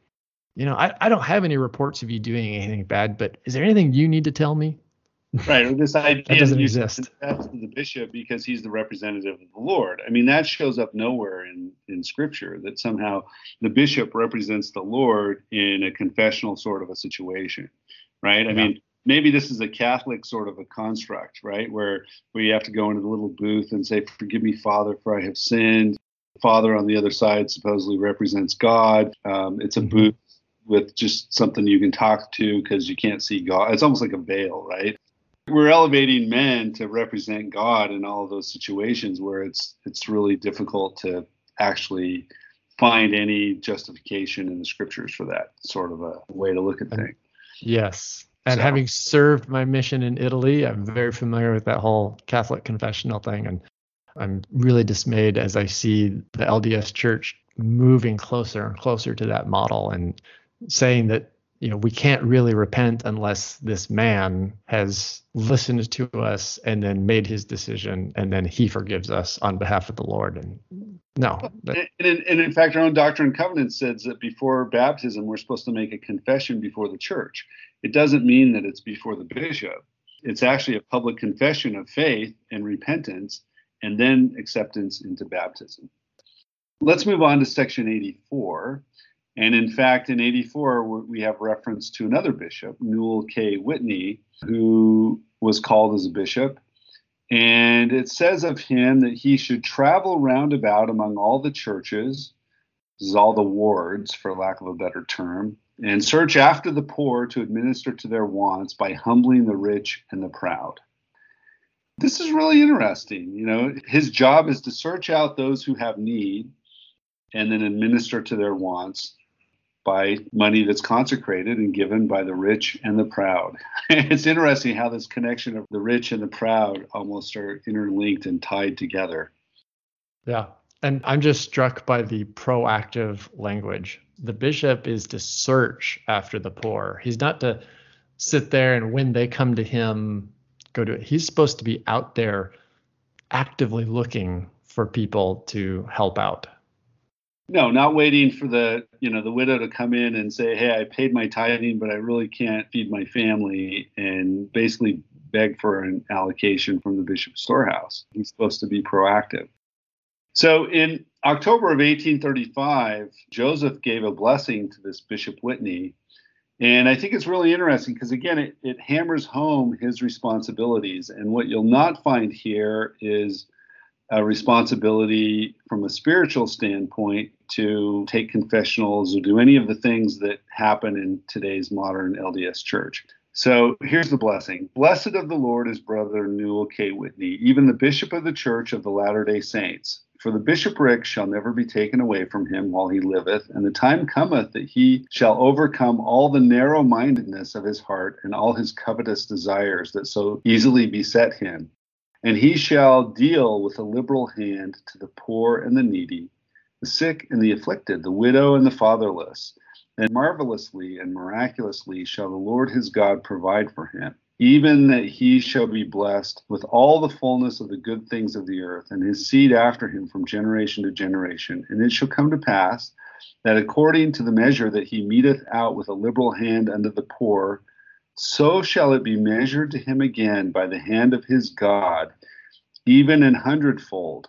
Speaker 2: You know, I, I don't have any reports of you doing anything bad, but is there anything you need to tell me?
Speaker 1: Right. Or this idea
Speaker 2: that doesn't
Speaker 1: you
Speaker 2: exist.
Speaker 1: Confess to the bishop because he's the representative of the Lord. I mean, that shows up nowhere in, in Scripture, that somehow the bishop represents the Lord in a confessional sort of a situation. Right. I
Speaker 2: Yeah.
Speaker 1: mean, maybe this is a Catholic sort of a construct, right, where where you have to go into the little booth and say, forgive me, Father, for I have sinned. Father on the other side supposedly represents God. Um, it's a
Speaker 2: Mm-hmm.
Speaker 1: booth with just something you can talk to because you can't see God. It's almost like a veil, right? We're elevating men to represent God in all of those situations where it's it's really difficult to actually find any justification in the Scriptures for that sort of a way to look at things.
Speaker 2: Yes. And
Speaker 1: So-
Speaker 2: having served my mission in Italy, I'm very familiar with that whole Catholic confessional thing. And I'm really dismayed as I see the L D S Church moving closer and closer to that model and saying that, you know, we can't really repent unless this man has listened to us and then made his decision and then he forgives us on behalf of the Lord. And no. That,
Speaker 1: And, and, and in fact, our own Doctrine and Covenants says that before baptism, we're supposed to make a confession before the church. It doesn't mean that it's before the bishop. It's actually a public confession of faith and repentance, and then acceptance into baptism. Let's move on to section eighty-four. And in fact, in eighty-four, we have reference to another bishop, Newell K. Whitney, who was called as a bishop. And it says of him that he should travel round about among all the churches, this is all the wards, for lack of a better term, and search after the poor to administer to their wants by humbling the rich and the proud. This is really interesting. You know, his job is to search out those who have need and then administer to their wants by money that's consecrated and given by the rich and the proud. It's interesting how this connection of the rich and the proud almost are interlinked and tied together.
Speaker 2: yeah. And I'm just struck by the proactive language. The bishop is to search after the poor. He's not to sit there and when they come to him, go to it. He's supposed to be out there actively looking for people to help out.
Speaker 1: No, not waiting for the, you know, the widow to come in and say, hey, I paid my tithing, but I really can't feed my family, and basically beg for an allocation from the bishop's storehouse. He's supposed to be proactive. So in October of eighteen thirty-five, Joseph gave a blessing to this Bishop Whitney. And I think it's really interesting because, again, it, it hammers home his responsibilities. And what you'll not find here is a responsibility from a spiritual standpoint to take confessionals or do any of the things that happen in today's modern L D S church. So here's the blessing. Blessed of the Lord is Brother Newell K. Whitney, even the Bishop of the Church of the Latter-day Saints, For the bishopric shall never be taken away from him while he liveth, and the time cometh that he shall overcome all the narrow-mindedness of his heart and all his covetous desires that so easily beset him. And he shall deal with a liberal hand to the poor and the needy, the sick and the afflicted, the widow and the fatherless. And marvelously and miraculously shall the Lord his God provide for him, even that he shall be blessed with all the fullness of the good things of the earth, and his seed after him from generation to generation. And it shall come to pass that according to the measure that he meteth out with a liberal hand unto the poor, so shall it be measured to him again by the hand of his God, even an hundredfold.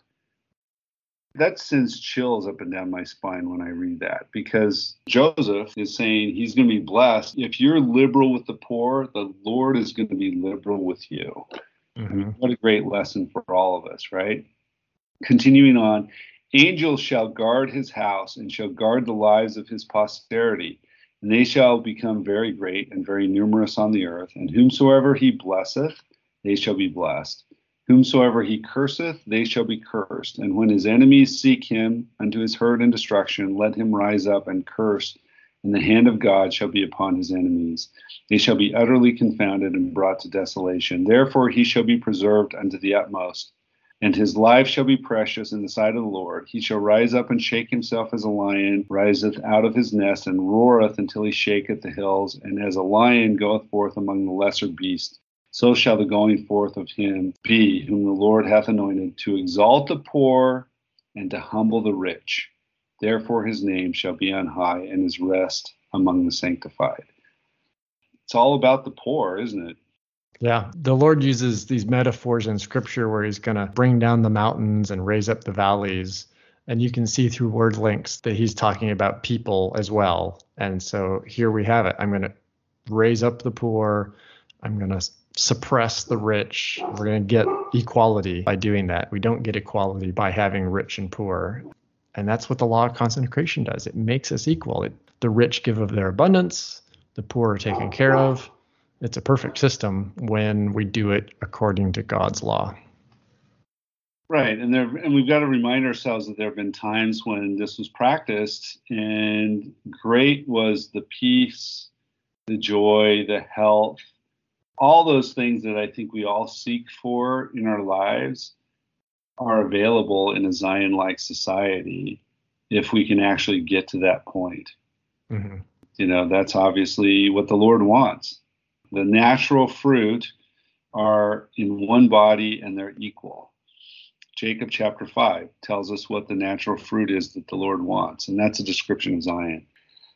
Speaker 1: That sends chills up and down my spine when I read that, because Joseph is saying he's going to be blessed. If you're liberal with the poor, the Lord is going to be liberal with you. Mm-hmm. I mean, what a great lesson for all of us, right? Continuing on, angels shall guard his house and shall guard the lives of his posterity, and they shall become very great and very numerous on the earth. And whomsoever he blesseth, they shall be blessed. Whomsoever he curseth, they shall be cursed. And when his enemies seek him unto his hurt and destruction, let him rise up and curse, and the hand of God shall be upon his enemies. They shall be utterly confounded and brought to desolation. Therefore he shall be preserved unto the utmost, and his life shall be precious in the sight of the Lord. He shall rise up and shake himself as a lion riseth out of his nest, and roareth until he shaketh the hills. And as a lion goeth forth among the lesser beasts, so shall the going forth of him be whom the Lord hath anointed, to exalt the poor and to humble the rich. Therefore his name shall be on high, and his rest among the sanctified. It's all about the poor, isn't it?
Speaker 2: Yeah, the Lord uses these metaphors in Scripture where he's going to bring down the mountains and raise up the valleys. And you can see through word links that he's talking about people as well. And so here we have it. I'm going to raise up the poor. I'm going to suppress the rich. We're going to get equality by doing that. We don't get equality by having rich and poor. And that's what the law of consecration does. It makes us equal. It, the rich give of their abundance. The poor are taken care of. It's a perfect system when we do it according to God's law.
Speaker 1: Right. And there, and we've got to remind ourselves that there have been times when this was practiced, and great was the peace, the joy, the health, all those things that I think we all seek for in our lives are available in a Zion-like society if we can actually get to that point. Mm-hmm. You know, that's obviously what the Lord wants. The natural fruit are in one body and they're equal. Jacob chapter five tells us what the natural fruit is that the Lord wants, and that's a description of Zion.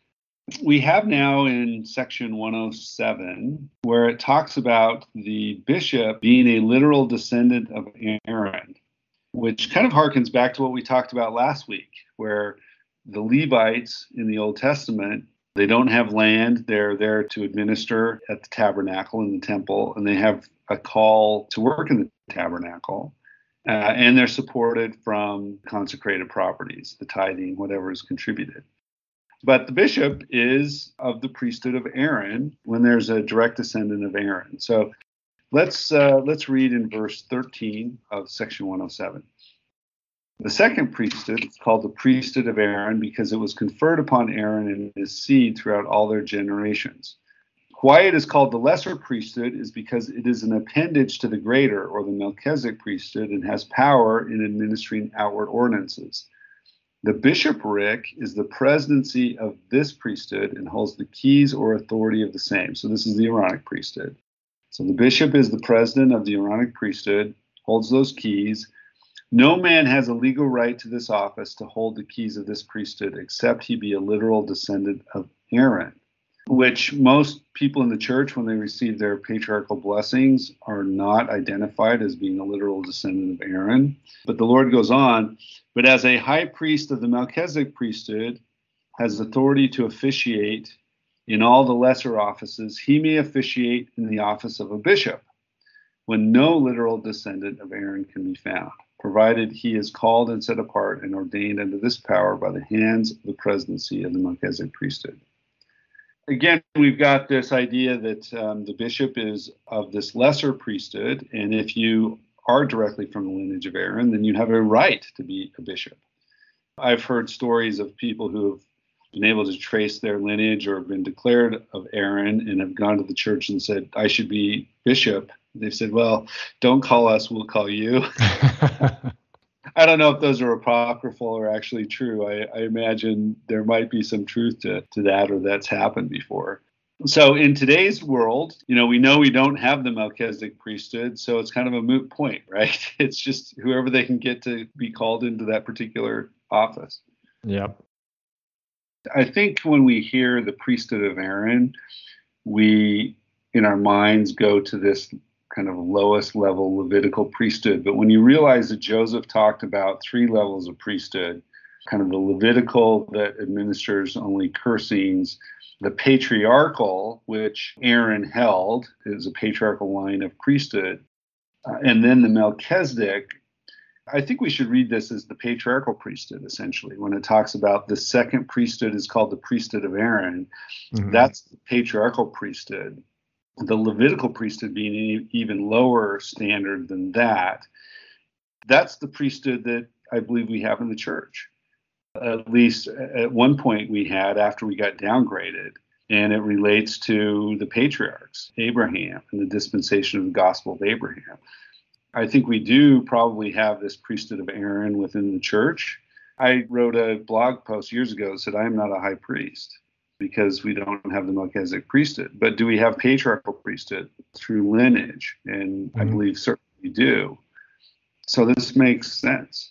Speaker 1: We have now in section one oh seven, where it talks about the bishop being a literal descendant of Aaron, which kind of harkens back to what we talked about last week, where the Levites in the Old Testament, they don't have land. They're there to administer at the tabernacle in the temple, and they have a call to work in the tabernacle. Uh, and they're supported from consecrated properties, the tithing, whatever is contributed. But the bishop is of the priesthood of Aaron when there's a direct descendant of Aaron. So let's uh, let's read in verse thirteen of section one oh seven. The second priesthood is called the priesthood of Aaron because it was conferred upon Aaron and his seed throughout all their generations. Why it is called the lesser priesthood is because it is an appendage to the greater, or the Melchizedek priesthood, and has power in administering outward ordinances. The bishopric is the presidency of this priesthood and holds the keys or authority of the same. So this is the Aaronic priesthood. So the bishop is the president of the Aaronic priesthood, holds those keys. No man has a legal right to this office to hold the keys of this priesthood except he be a literal descendant of Aaron, which most people in the church, when they receive their patriarchal blessings, are not identified as being a literal descendant of Aaron. But the Lord goes on, but as a high priest of the Melchizedek priesthood has authority to officiate in all the lesser offices, he may officiate in the office of a bishop when no literal descendant of Aaron can be found, provided he is called and set apart and ordained unto this power by the hands of the presidency of the Melchizedek priesthood. Again, we've got this idea that um, the bishop is of this lesser priesthood, and if you are directly from the lineage of Aaron, then you have a right to be a bishop. I've heard stories of people who have been able to trace their lineage or been declared of Aaron and have gone to the church and said, I should be bishop. They've said, well, don't call us, we'll call you. I don't know if those are apocryphal or actually true. I, I imagine there might be some truth to, to that, or that's happened before. So in today's world, you know, we know we don't have the Melchizedek priesthood, so it's kind of a moot point, right? It's just whoever they can get to be called into that particular office.
Speaker 2: Yep.
Speaker 1: I think when we hear the priesthood of Aaron, we, in our minds, go to this kind of lowest level Levitical priesthood. But when you realize that Joseph talked about three levels of priesthood, kind of the Levitical that administers only cursings, the patriarchal, which Aaron held, is a patriarchal line of priesthood, uh, and then the Melchizedek. I think we should read this as the patriarchal priesthood, essentially. When it talks about the second priesthood is called the priesthood of Aaron, mm-hmm. That's the patriarchal priesthood. The Levitical priesthood being an even lower standard than that. That's the priesthood that I believe we have in the church. At least at one point we had after we got downgraded. And it relates to the patriarchs, Abraham, and the dispensation of the gospel of Abraham. I think we do probably have this priesthood of Aaron within the church. I wrote a blog post years ago that said, I am not a high priest because we don't have the Melchizedek priesthood. But do we have patriarchal priesthood through lineage? And mm-hmm. I believe certainly we do. So this makes sense.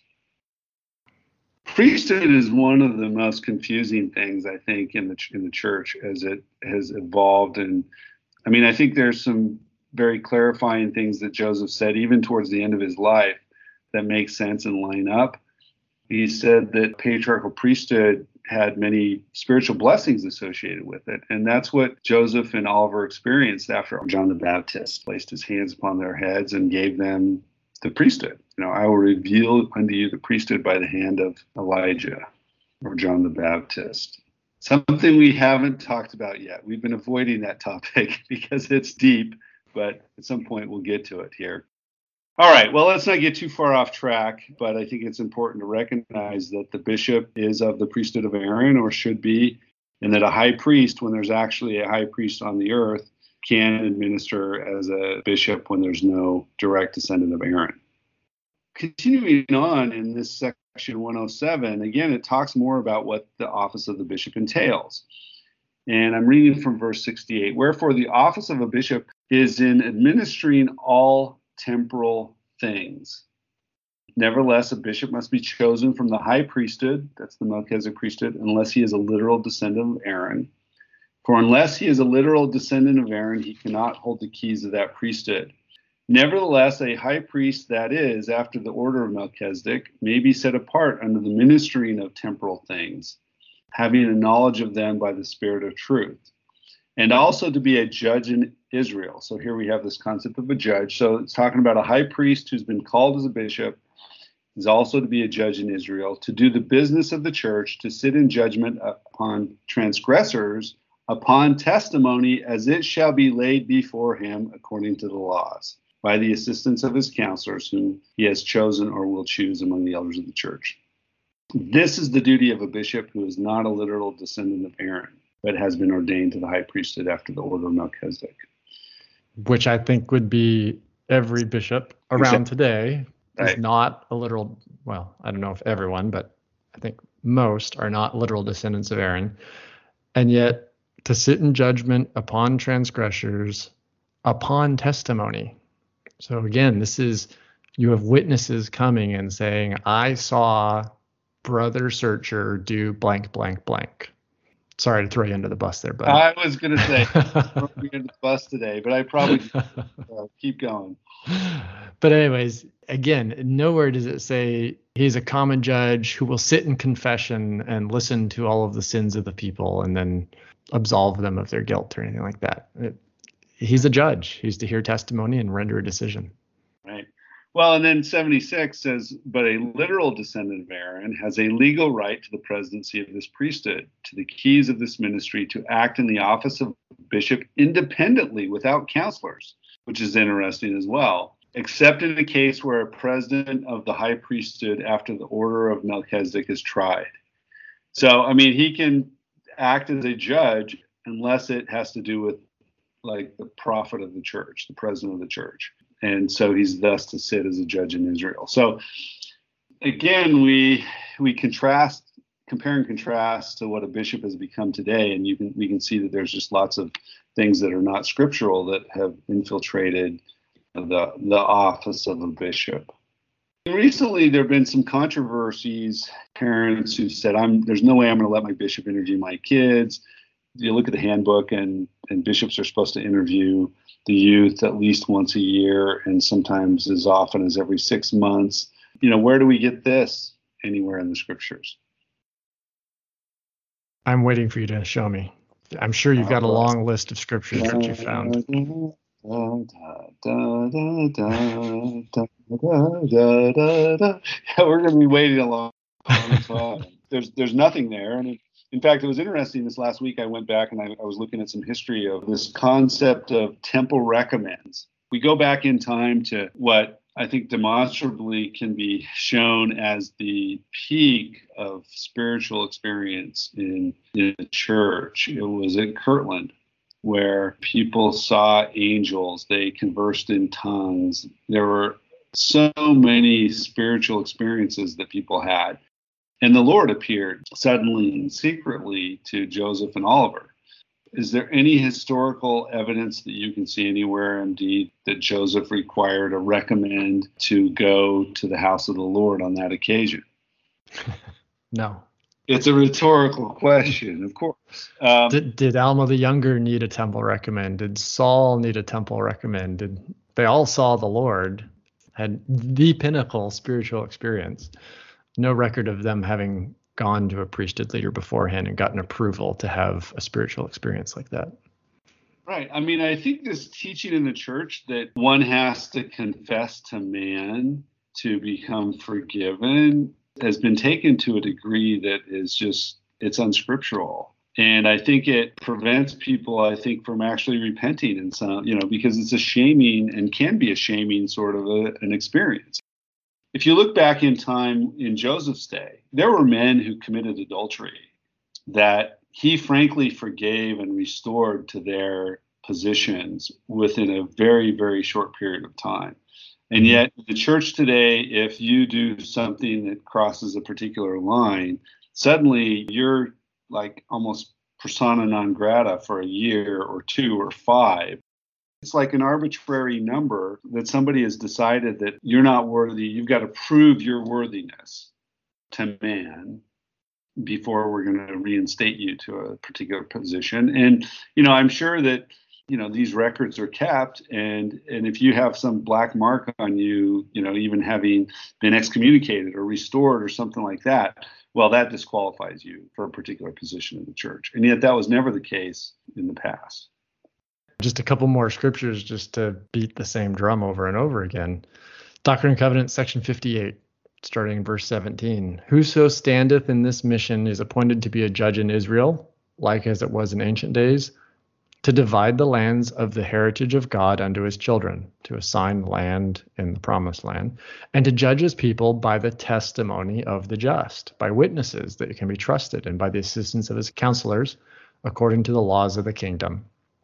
Speaker 1: Priesthood is one of the most confusing things, I think, in the in the church as it has evolved. And I mean, I think there's some very clarifying things that Joseph said, even towards the end of his life, that make sense and line up. He said that patriarchal priesthood had many spiritual blessings associated with it. And that's what Joseph and Oliver experienced after John the Baptist placed his hands upon their heads and gave them the priesthood. You know, I will reveal unto you the priesthood by the hand of Elijah or John the Baptist. Something we haven't talked about yet. We've been avoiding that topic because it's deep, but at some point we'll get to it here. All right, well, let's not get too far off track, but I think it's important to recognize that the bishop is of the priesthood of Aaron, or should be, and that a high priest, when there's actually a high priest on the earth, can administer as a bishop when there's no direct descendant of Aaron. Continuing on in this section one oh seven, again, it talks more about what the office of the bishop entails. And I'm reading from verse sixty-eight. Wherefore the office of a bishop is in administering all temporal things. Nevertheless, a bishop must be chosen from the high priesthood, that's the Melchizedek priesthood, unless he is a literal descendant of Aaron. For unless he is a literal descendant of Aaron, he cannot hold the keys of that priesthood. Nevertheless, a high priest, that is, after the order of Melchizedek, may be set apart under the ministering of temporal things, having a knowledge of them by the Spirit of truth, and also to be a judge in Israel. So here we have this concept of a judge. So it's talking about a high priest who's been called as a bishop, is also to be a judge in Israel, to do the business of the church, to sit in judgment upon transgressors, upon testimony as it shall be laid before him according to the laws, by the assistance of his counselors whom he has chosen or will choose among the elders of the church. This is the duty of a bishop who is not a literal descendant of Aaron, but has been ordained to the high priesthood after the order of Melchizedek.
Speaker 2: Which I think would be every bishop around Except, today is right. Not a literal, well, I don't know if everyone, but I think most are not literal descendants of Aaron. And yet to sit in judgment upon transgressors, upon testimony. So again, this is, you have witnesses coming and saying, I saw Brother Searcher do blank, blank, blank. Sorry to throw you under the bus there, but
Speaker 1: I was going to say, throw me under the bus today, but I probably uh, keep going.
Speaker 2: But anyways, again, nowhere does it say he's a common judge who will sit in confession and listen to all of the sins of the people and then absolve them of their guilt or anything like that. It, he's a judge. He's to hear testimony and render a decision.
Speaker 1: Right. Well, and then seventy-six says, but a literal descendant of Aaron has a legal right to the presidency of this priesthood, to the keys of this ministry, to act in the office of bishop independently without counselors, which is interesting as well. except in a case where a president of the high priesthood after the order of Melchizedek is tried. So, I mean, he can act as a judge unless it has to do with like the prophet of the church, the president of the church. And so he's thus to sit as a judge in Israel. So again, we we contrast, compare and contrast to what a bishop has become today, and you can we can see that there's just lots of things that are not scriptural that have infiltrated the the office of a bishop. Recently, there have been some controversies. Parents who said, "I'm there's no way I'm going to let my bishop interview my kids." You look at the handbook, and and bishops are supposed to interview the youth at least once a year, and sometimes as often as every six months. You know, where do we get this anywhere in the scriptures?
Speaker 2: I'm waiting for you to show me. I'm sure you've got a long list of scriptures that you found.
Speaker 1: Yeah, we're going to be waiting a long time. There's there's nothing there, and it, in fact, it was interesting. This last week, I went back and I, I was looking at some history of this concept of temple recommends. We go back in time to what I think demonstrably can be shown as the peak of spiritual experience in, in the church. It was at Kirtland, where people saw angels, they conversed in tongues. There were so many spiritual experiences that people had. And the Lord appeared suddenly and secretly to Joseph and Oliver. Is there any historical evidence that you can see anywhere, indeed, that Joseph required a recommend to go to the house of the Lord on that occasion?
Speaker 2: No.
Speaker 1: It's a rhetorical question, of course. Um,
Speaker 2: did, did Alma the Younger need a temple recommend? Did Saul need a temple recommend? Did they all saw the Lord, had the pinnacle spiritual experience? No record of them having gone to a priesthood leader beforehand and gotten approval to have a spiritual experience like that.
Speaker 1: Right. I mean, I think this teaching in the church that one has to confess to man to become forgiven has been taken to a degree that is just, it's unscriptural. And I think it prevents people, I think, from actually repenting in some, you know, because it's a shaming and can be a shaming sort of a, an experience. If you look back in time in Joseph's day, there were men who committed adultery that he frankly forgave and restored to their positions within a very, very short period of time. And yet the church today, if you do something that crosses a particular line, suddenly you're like almost persona non grata for a year or two or five. It's like an arbitrary number that somebody has decided that you're not worthy. You've got to prove your worthiness to man before we're going to reinstate you to a particular position. And, you know, I'm sure that, you know, these records are kept. And, and if you have some black mark on you, you know, even having been excommunicated or restored or something like that, well, that disqualifies you for a particular position in the church. And yet that was never the case in the past.
Speaker 2: Just a couple more scriptures just to beat the same drum over and over again. Doctrine and Covenants, section fifty-eight, starting in verse seventeen. Whoso standeth in this mission is appointed to be a judge in Israel, like as it was in ancient days, to divide the lands of the heritage of God unto his children, to assign land in the promised land, and to judge his people by the testimony of the just, by witnesses that can be trusted, and by the assistance of his counselors, according to the laws of the kingdom.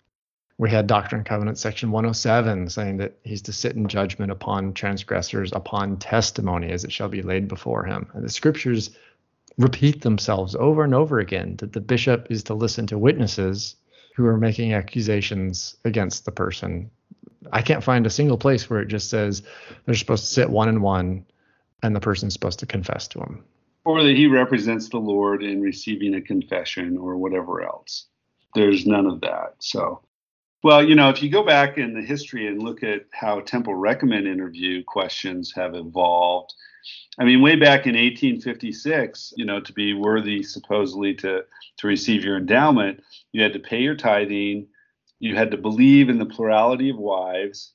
Speaker 2: We had Doctrine and Covenants, section one oh seven, saying that he's to sit in judgment upon transgressors, upon testimony, as it shall be laid before him. And the scriptures repeat themselves over and over again, that the bishop is to listen to witnesses who are making accusations against the person. I can't find a single place where it just says they're supposed to sit one and one, and the person's supposed to confess to him.
Speaker 1: Or that he represents the Lord in receiving a confession or whatever else. There's none of that. So. Well, you know, if you go back in the history and look at how temple recommend interview questions have evolved, I mean, way back in eighteen fifty-six, you know, to be worthy supposedly to, to receive your endowment, you had to pay your tithing, you had to believe in the plurality of wives,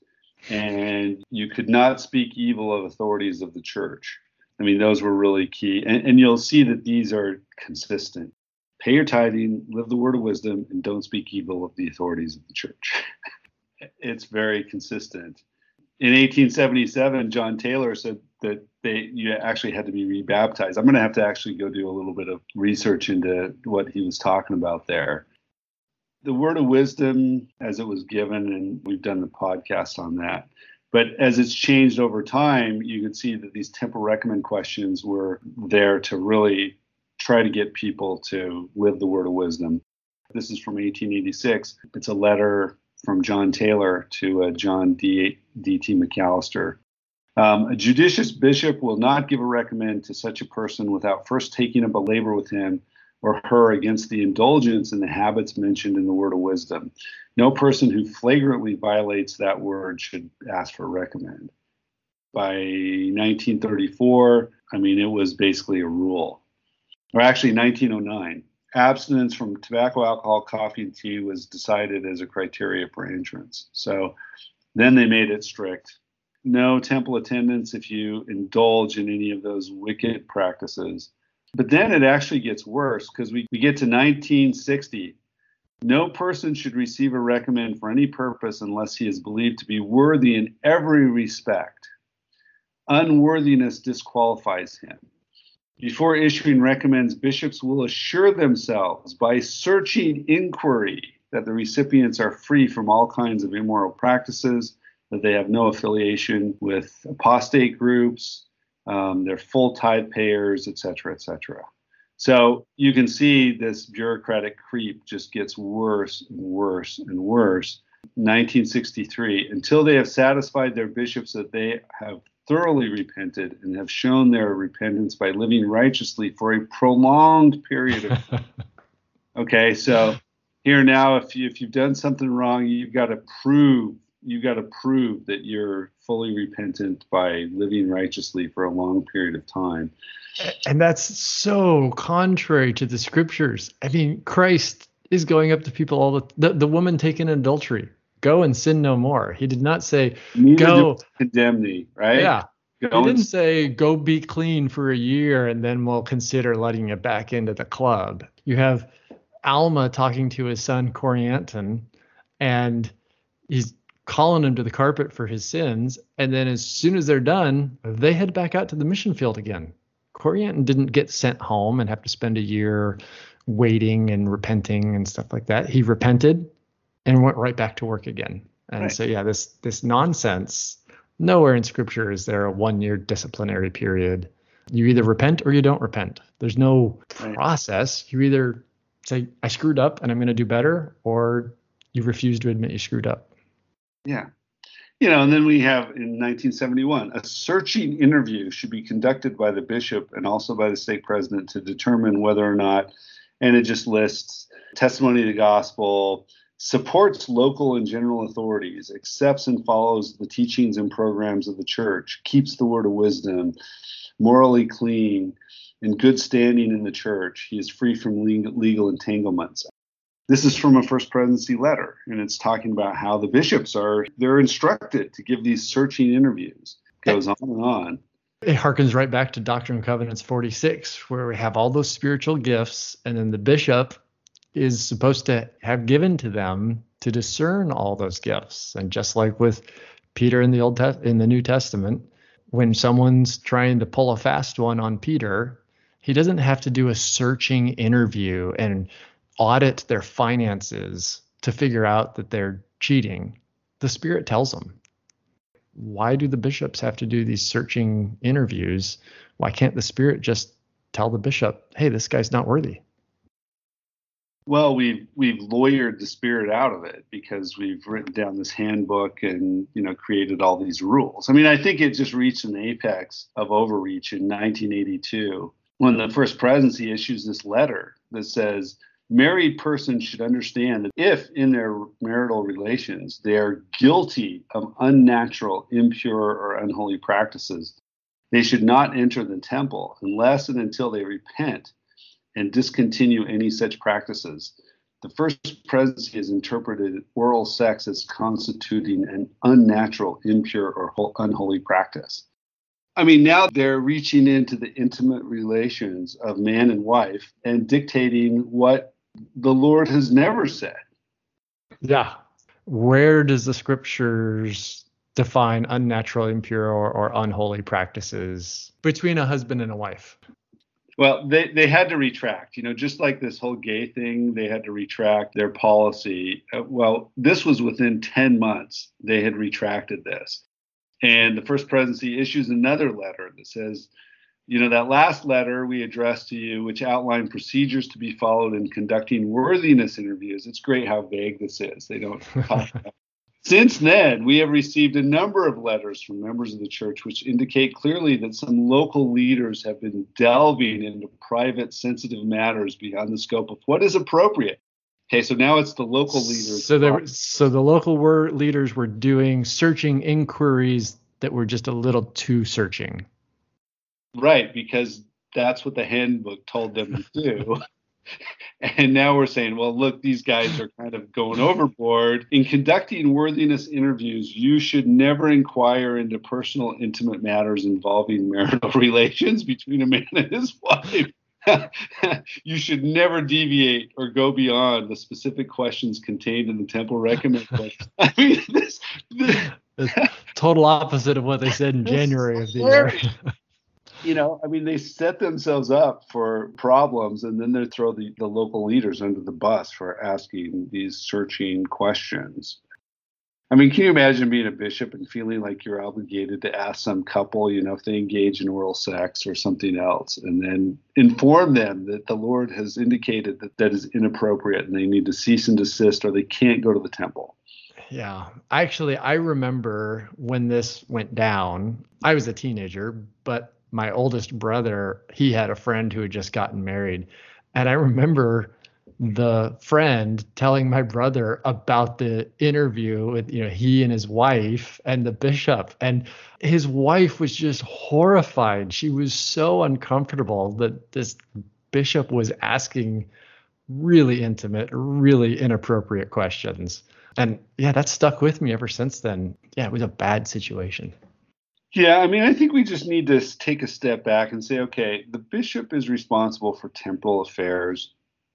Speaker 1: and you could not speak evil of authorities of the church. I mean, those were really key. And, and you'll see that these are consistent. Pay your tithing, live the word of wisdom, and don't speak evil of the authorities of the church. It's very consistent. in eighteen seventy-seven, John Taylor said that they you actually had to be rebaptized. I'm going to have to actually go do a little bit of research into what he was talking about there. The word of wisdom, as it was given, and we've done the podcast on that, but as it's changed over time, you can see that these temple recommend questions were there to really try to get people to live the word of wisdom. This is from eighteen eighty-six. It's a letter from John Taylor to uh, John D. D.T. McAllister. Um, a judicious bishop will not give a recommend to such a person without first taking up a labor with him or her against the indulgence in the habits mentioned in the word of wisdom. No person who flagrantly violates that word should ask for a recommend. By nineteen thirty-four, I mean, it was basically a rule. Or actually nineteen oh nine, abstinence from tobacco, alcohol, coffee, and tea was decided as a criteria for entrance. So then they made it strict. No temple attendance if you indulge in any of those wicked practices. But then it actually gets worse because we, we get to nineteen sixty. No person should receive a recommend for any purpose unless he is believed to be worthy in every respect. Unworthiness disqualifies him. Before issuing recommends, bishops will assure themselves by searching inquiry that the recipients are free from all kinds of immoral practices, that they have no affiliation with apostate groups, um, they're full tithe payers, et cetera, et cetera. So you can see this bureaucratic creep just gets worse and worse and worse. nineteen sixty-three, until they have satisfied their bishops that they have thoroughly repented and have shown their repentance by living righteously for a prolonged period of time. Okay, so here now, if you if you've done something wrong, you've got to prove you've got to prove that you're fully repentant by living righteously for a long period of time.
Speaker 2: And that's so contrary to the scriptures. I mean, Christ is going up to people all the the, the woman taken in adultery. Go and sin no more. He did not say,
Speaker 1: Neither
Speaker 2: go
Speaker 1: condemn thee, right?
Speaker 2: Yeah.
Speaker 1: Go
Speaker 2: he didn't
Speaker 1: and,
Speaker 2: say, go be clean for a year and then we'll consider letting you back into the club. You have Alma talking to his son, Corianton, and he's calling him to the carpet for his sins. And then as soon as they're done, they head back out to the mission field again. Corianton didn't get sent home and have to spend a year waiting and repenting and stuff like that. He repented and went right back to work again. And right. so, yeah, this this nonsense, nowhere in Scripture is there a one-year disciplinary period. You either repent or you don't repent. There's no right. process. You either say, I screwed up and I'm going to do better, or you refuse to admit you screwed up.
Speaker 1: Yeah. You know, and then we have in nineteen seventy-one, a searching interview should be conducted by the bishop and also by the stake president to determine whether or not, and it just lists testimony of the gospel, supports local and general authorities, accepts and follows the teachings and programs of the church, keeps the word of wisdom, morally clean, in good standing in the church. He is free from legal entanglements. This is from a First Presidency letter, and it's talking about how the bishops are, they're instructed to give these searching interviews. It goes on and on.
Speaker 2: It harkens right back to Doctrine and Covenants forty-six, where we have all those spiritual gifts, and then the bishop is supposed to have given to them to discern all those gifts. And just like with Peter in the Old Te- in the New Testament, when someone's trying to pull a fast one on Peter, he doesn't have to do a searching interview and audit their finances to figure out that they're cheating. The Spirit tells them. Why do the bishops have to do these searching interviews? Why can't the Spirit just tell the bishop, hey, this guy's not worthy?
Speaker 1: Well, we've we've lawyered the Spirit out of it because we've written down this handbook and, you know, created all these rules. I mean, I think it just reached an apex of overreach in nineteen eighty-two when the First Presidency issues this letter that says married persons should understand that if in their marital relations they are guilty of unnatural, impure, or unholy practices, they should not enter the temple unless and until they repent and discontinue any such practices. The First Presidency has interpreted oral sex as constituting an unnatural, impure, or unholy practice. I mean, now they're reaching into the intimate relations of man and wife and dictating what the Lord has never said.
Speaker 2: Yeah. Where does the scriptures define unnatural, impure, or, or unholy practices between a husband and a wife?
Speaker 1: Well, they, they had to retract, you know, just like this whole gay thing, they had to retract their policy. Uh, well, this was within ten months, they had retracted this. And the First Presidency issues another letter that says, you know, that last letter we addressed to you, which outlined procedures to be followed in conducting worthiness interviews. It's great how vague this is. They don't talk about. Since then, we have received a number of letters from members of the church which indicate clearly that some local leaders have been delving into private, sensitive matters beyond the scope of what is appropriate. Okay, so now it's the local leaders.
Speaker 2: So there, so the local were, leaders were doing searching inquiries that were just a little too searching.
Speaker 1: Right, because that's what the handbook told them to do. And now we're saying, well, look, these guys are kind of going overboard. In conducting worthiness interviews, you should never inquire into personal, intimate matters involving marital relations between a man and his wife. You should never deviate or go beyond the specific questions contained in the temple recommendation. I mean, this, this
Speaker 2: total opposite of what they said in January of the year.
Speaker 1: You know, I mean, they set themselves up for problems, and then they throw the, the local leaders under the bus for asking these searching questions. I mean, can you imagine being a bishop and feeling like you're obligated to ask some couple, you know, if they engage in oral sex or something else, and then inform them that the Lord has indicated that that is inappropriate and they need to cease and desist or they can't go to the temple?
Speaker 2: Yeah, actually, I remember when this went down, I was a teenager, but my oldest brother, he had a friend who had just gotten married. And I remember the friend telling my brother about the interview with, you know, he and his wife and the bishop. And his wife was just horrified. She was so uncomfortable that this bishop was asking really intimate, really inappropriate questions. And yeah, that stuck with me ever since then. Yeah, it was a bad situation.
Speaker 1: Yeah, I mean, I think we just need to take a step back and say, okay, the bishop is responsible for temporal affairs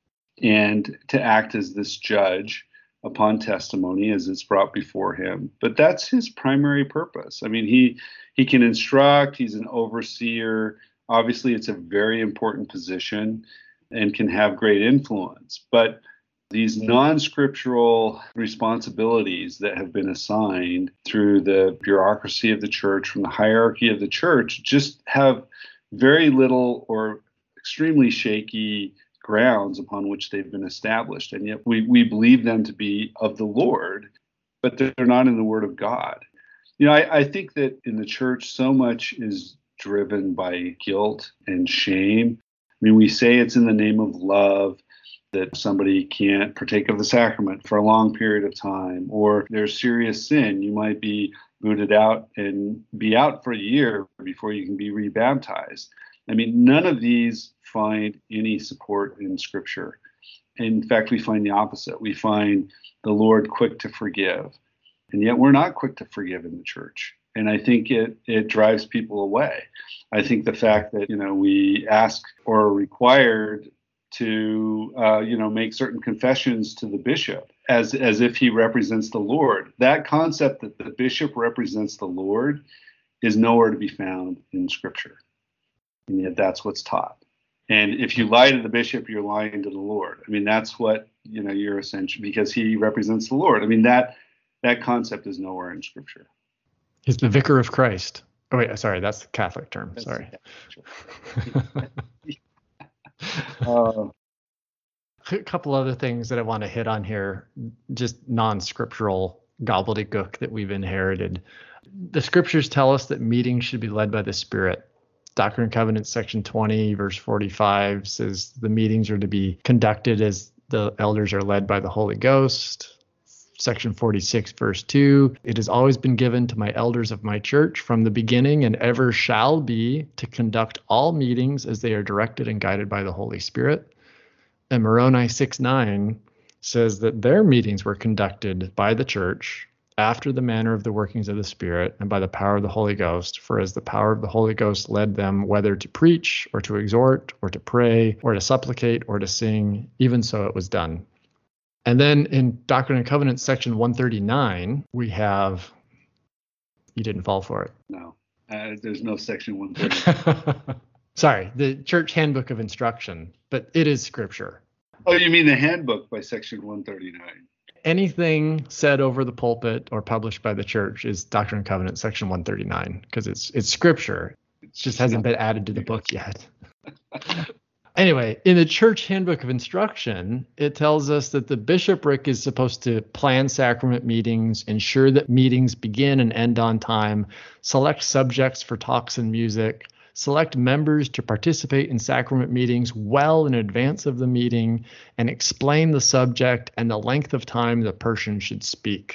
Speaker 1: and to act as this judge upon testimony as it's brought before him. But that's his primary purpose. I mean, he he can instruct, he's an overseer. Obviously, it's a very important position and can have great influence. But these non-scriptural responsibilities that have been assigned through the bureaucracy of the church, from the hierarchy of the church, just have very little or extremely shaky grounds upon which they've been established. And yet we, we believe them to be of the Lord, but they're not in the Word of God. You know, I, I think that in the church, so much is driven by guilt and shame. I mean, we say it's in the name of love, that somebody can't partake of the sacrament for a long period of time, or there's serious sin. You might be booted out and be out for a year before you can be rebaptized. I mean, none of these find any support in Scripture. In fact, we find the opposite. We find the Lord quick to forgive, and yet we're not quick to forgive in the church. And I think it it drives people away. I think the fact that, you know, we ask or are required to, uh, you know, make certain confessions to the bishop as as if he represents the Lord. That concept that the bishop represents the Lord is nowhere to be found in Scripture. And yet that's what's taught. And if you lie to the bishop, you're lying to the Lord. I mean, that's what, you know, you're essentially, because he represents the Lord. I mean, that that concept is nowhere in Scripture.
Speaker 2: He's the vicar of Christ. Oh, wait, sorry, that's the Catholic term. That's sorry.
Speaker 1: Uh,
Speaker 2: a couple other things that I want to hit on here, just non-scriptural gobbledygook that we've inherited. The scriptures tell us that meetings should be led by the Spirit. Doctrine and Covenants, section twenty, verse forty-five says the meetings are to be conducted as the elders are led by the Holy Ghost. Section forty-six, verse two, it has always been given to my elders of my church from the beginning and ever shall be to conduct all meetings as they are directed and guided by the Holy Spirit. And Moroni six nine says that their meetings were conducted by the church after the manner of the workings of the Spirit and by the power of the Holy Ghost. For as the power of the Holy Ghost led them whether to preach or to exhort or to pray or to supplicate or to sing, even so it was done. And then in Doctrine and Covenants, section one thirty-nine, we have you didn't fall for it.
Speaker 1: No, uh, there's no section one thirty.
Speaker 2: Sorry, the church handbook of instruction, but it is scripture.
Speaker 1: Oh, you mean the handbook by section one thirty-nine?
Speaker 2: Anything said over the pulpit or published by the church is Doctrine and Covenants, section one thirty-nine, because it's it's scripture. It just hasn't been added to the book yet. Anyway, in the church handbook of instruction, it tells us that the bishopric is supposed to plan sacrament meetings, ensure that meetings begin and end on time, select subjects for talks and music, select members to participate in sacrament meetings well in advance of the meeting, and explain the subject and the length of time the person should speak.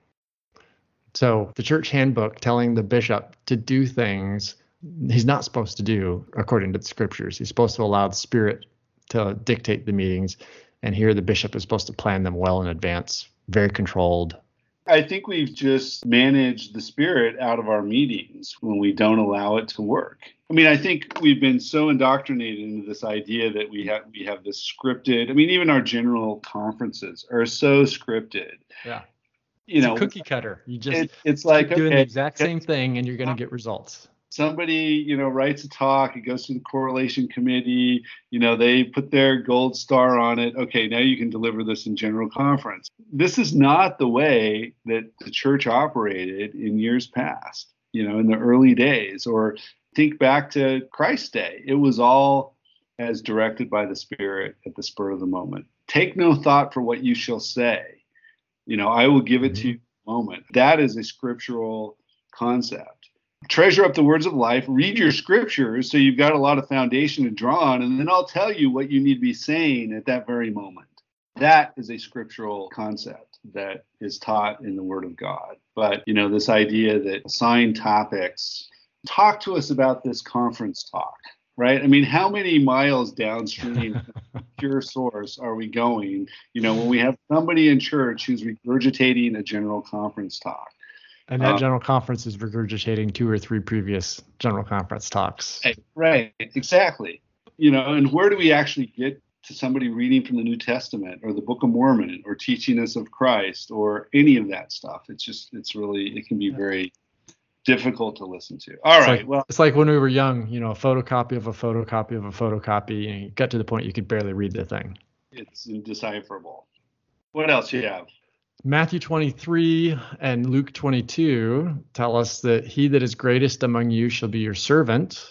Speaker 2: So the church handbook telling the bishop to do things he's not supposed to do according to the scriptures. He's supposed to allow the Spirit to dictate the meetings, and here the bishop is supposed to plan them well in advance, very controlled.
Speaker 1: I think we've just managed the Spirit out of our meetings when we don't allow it to work. I mean, I think we've been so indoctrinated into this idea that we have we have this scripted. I mean, even our general conferences are so scripted.
Speaker 2: Yeah.
Speaker 1: You
Speaker 2: it's
Speaker 1: know,
Speaker 2: a cookie cutter. You just
Speaker 1: it, it's like
Speaker 2: keep doing
Speaker 1: okay,
Speaker 2: the exact same thing, and you're going to get results.
Speaker 1: Somebody, you know, writes a talk, it goes through the correlation committee, you know, they put their gold star on it. Okay, now you can deliver this in general conference. This is not the way that the church operated in years past, you know, in the early days, or think back to Christ's day. It was all as directed by the Spirit at the spur of the moment. Take no thought for what you shall say. You know, I will give it mm-hmm. to you in a moment. That is a scriptural concept. Treasure up the words of life, read your scriptures so you've got a lot of foundation to draw on, and then I'll tell you what you need to be saying at that very moment. That is a scriptural concept that is taught in the Word of God. But, you know, this idea that assigned topics, talk to us about this conference talk, right? I mean, how many miles downstream pure source are we going, you know, when we have somebody in church who's regurgitating a general conference talk?
Speaker 2: And that um, general conference is regurgitating two or three previous general conference talks.
Speaker 1: Right, right, exactly. You know, and where do we actually get to somebody reading from the New Testament or the Book of Mormon or teaching us of Christ or any of that stuff? It's just, it's really, it can be very difficult to listen to. All
Speaker 2: it's
Speaker 1: right,
Speaker 2: like,
Speaker 1: well.
Speaker 2: It's like when we were young, you know, a photocopy of a photocopy of a photocopy, and you got to the point you could barely read the thing.
Speaker 1: It's indecipherable. What else do you have?
Speaker 2: Matthew twenty-three and Luke twenty-two tell us that he that is greatest among you shall be your servant.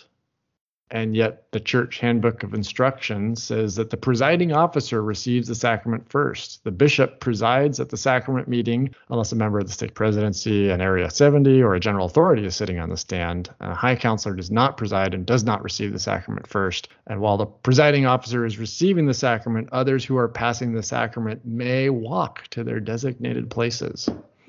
Speaker 2: And yet the church handbook of instruction says that the presiding officer receives the sacrament first. The bishop presides at the sacrament meeting unless a member of the stake presidency, an area seventy, or a general authority is sitting on the stand. A high counselor does not preside and does not receive the sacrament first. And while the presiding officer is receiving the sacrament, others who are passing the sacrament may walk to their designated places.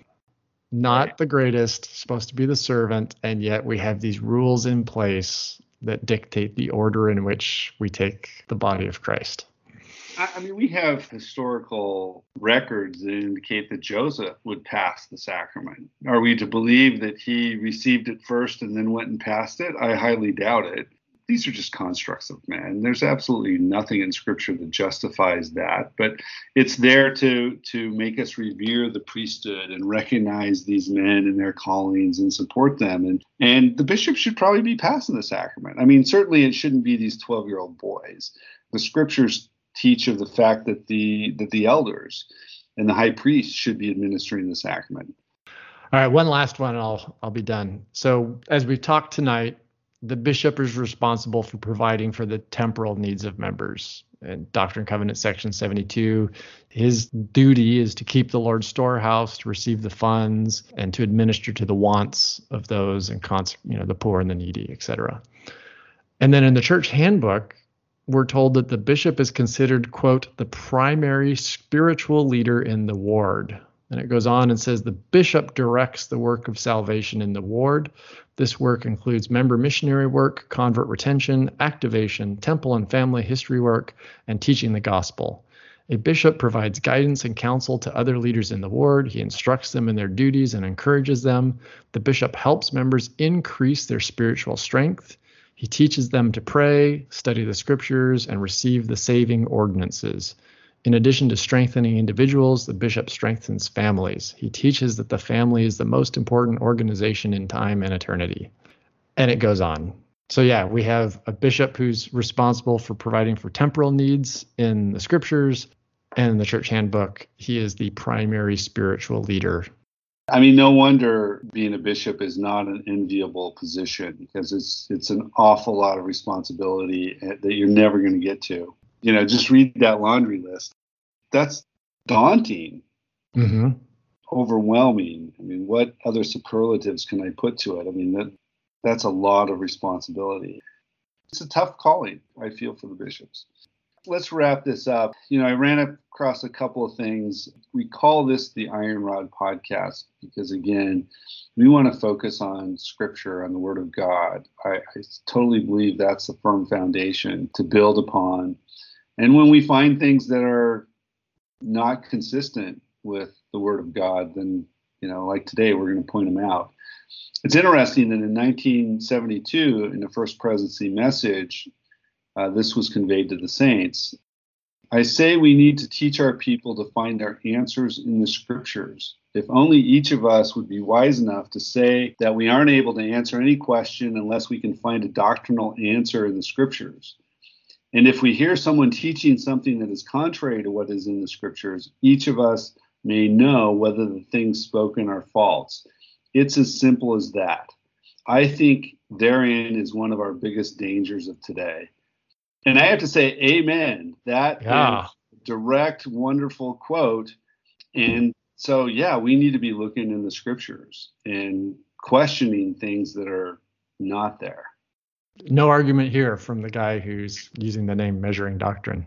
Speaker 2: Not the greatest, supposed to be the servant, and yet we have these rules in place that dictate the order in which we take the body of Christ.
Speaker 1: I mean, we have historical records that indicate that Joseph would pass the sacrament. Are we to believe that he received it first and then went and passed it? I highly doubt it. These are just constructs of man. There's absolutely nothing in Scripture that justifies that, but it's there to to make us revere the priesthood and recognize these men and their callings and support them. And and the bishop should probably be passing the sacrament. I mean, certainly it shouldn't be these twelve-year-old boys. The Scriptures teach of the fact that the that the elders and the high priest should be administering the sacrament.
Speaker 2: All right, one last one, and I'll I'll be done. So as we've talked tonight, the bishop is responsible for providing for the temporal needs of members. In Doctrine and Covenants, section seventy-two, his duty is to keep the Lord's storehouse, to receive the funds, and to administer to the wants of those and cons- you know, the poor and the needy, et cetera. And then in the church handbook, we're told that the bishop is considered, quote, the primary spiritual leader in the ward. And it goes on and says the bishop directs the work of salvation in the ward. This work includes member missionary work, convert retention, activation, temple and family history work, and teaching the gospel. A bishop provides guidance and counsel to other leaders in the ward. He instructs them in their duties and encourages them. The bishop helps members increase their spiritual strength. He teaches them to pray, study the scriptures, and receive the saving ordinances. In addition to strengthening individuals, the bishop strengthens families. He teaches that the family is the most important organization in time and eternity. And it goes on. So yeah, we have a bishop who's responsible for providing for temporal needs in the scriptures and in the church handbook. He is the primary spiritual leader.
Speaker 1: I mean, no wonder being a bishop is not an enviable position, because it's it's an awful lot of responsibility that you're never going to get to. You know, just read that laundry list. That's daunting,
Speaker 2: mm-hmm.
Speaker 1: overwhelming. I mean, what other superlatives can I put to it? I mean, that that's a lot of responsibility. It's a tough calling, I feel, for the bishops. Let's wrap this up. You know, I ran across a couple of things. We call this the Iron Rod Podcast because, again, we want to focus on Scripture, on the Word of God. I, I totally believe that's a firm foundation to build upon. And when we find things that are not consistent with the Word of God, then, you know, like today, we're going to point them out. It's interesting that in nineteen seventy-two, in the First Presidency message, uh, this was conveyed to the saints. I say we need to teach our people to find their answers in the Scriptures. If only each of us would be wise enough to say that we aren't able to answer any question unless we can find a doctrinal answer in the Scriptures. And if we hear someone teaching something that is contrary to what is in the Scriptures, each of us may know whether the things spoken are false. It's as simple as that. I think therein is one of our biggest dangers of today. And I have to say, amen. That
Speaker 2: yeah.
Speaker 1: is a direct, wonderful quote. And so, yeah, we need to be looking in the Scriptures and questioning things that are not there.
Speaker 2: No argument here from the guy who's using the name Measuring Doctrine.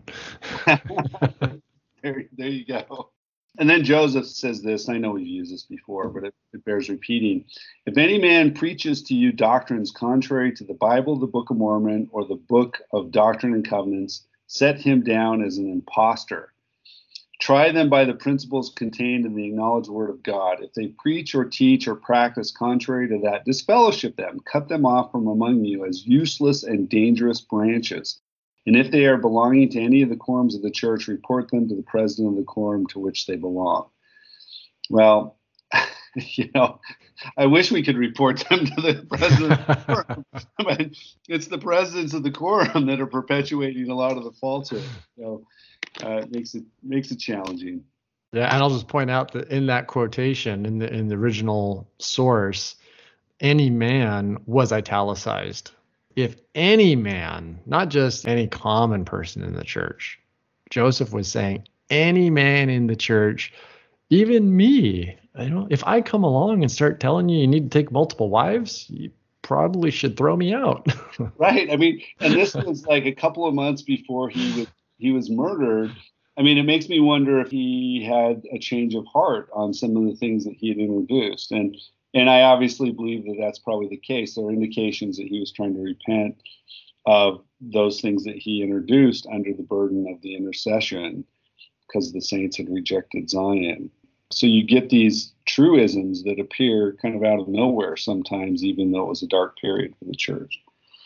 Speaker 1: there, there you go. And then Joseph says this, I know we've used this before, but it, it bears repeating. If any man preaches to you doctrines contrary to the Bible, the Book of Mormon, or the Book of Doctrine and Covenants, set him down as an impostor. Try them by the principles contained in the acknowledged Word of God. If they preach or teach or practice contrary to that, disfellowship them, cut them off from among you as useless and dangerous branches. And if they are belonging to any of the quorums of the church, report them to the president of the quorum to which they belong. Well, you know, I wish we could report them to the president of the quorum, but it's the presidents of the quorum that are perpetuating a lot of the falsehood. So uh, it makes it makes it challenging.
Speaker 2: Yeah, and I'll just point out that in that quotation, in the in the original source, any man was italicized. If any man, not just any common person in the church, Joseph was saying any man in the church, even me, you know, if I come along and start telling you you need to take multiple wives, you probably should throw me out.
Speaker 1: Right. I mean, and this was like a couple of months before he was he was murdered. I mean, it makes me wonder if he had a change of heart on some of the things that he had introduced. And And I obviously believe that that's probably the case. There are indications that he was trying to repent of those things that he introduced under the burden of the intercession because the saints had rejected Zion. So you get these truisms that appear kind of out of nowhere sometimes, even though it was a dark period for the church.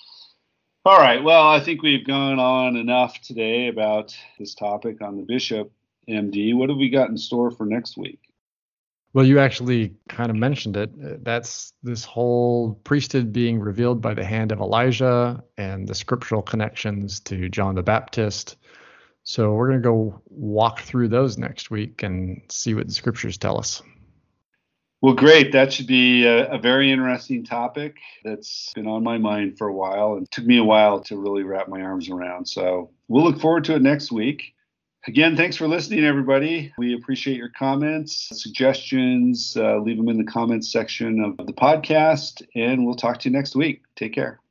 Speaker 1: All right. Well, I think we've gone on enough today about this topic on the bishop, M D. What have we got in store for next week?
Speaker 2: Well, you actually kind of mentioned it. That's this whole priesthood being revealed by the hand of Elijah and the scriptural connections to John the Baptist. So we're going to go walk through those next week and see what the scriptures tell us.
Speaker 1: Well, great. That should be a, a very interesting topic that's been on my mind for a while and took me a while to really wrap my arms around. So we'll look forward to it next week. Again, thanks for listening, everybody. We appreciate your comments, suggestions. Uh, leave them in the comments section of the podcast, and we'll talk to you next week. Take care.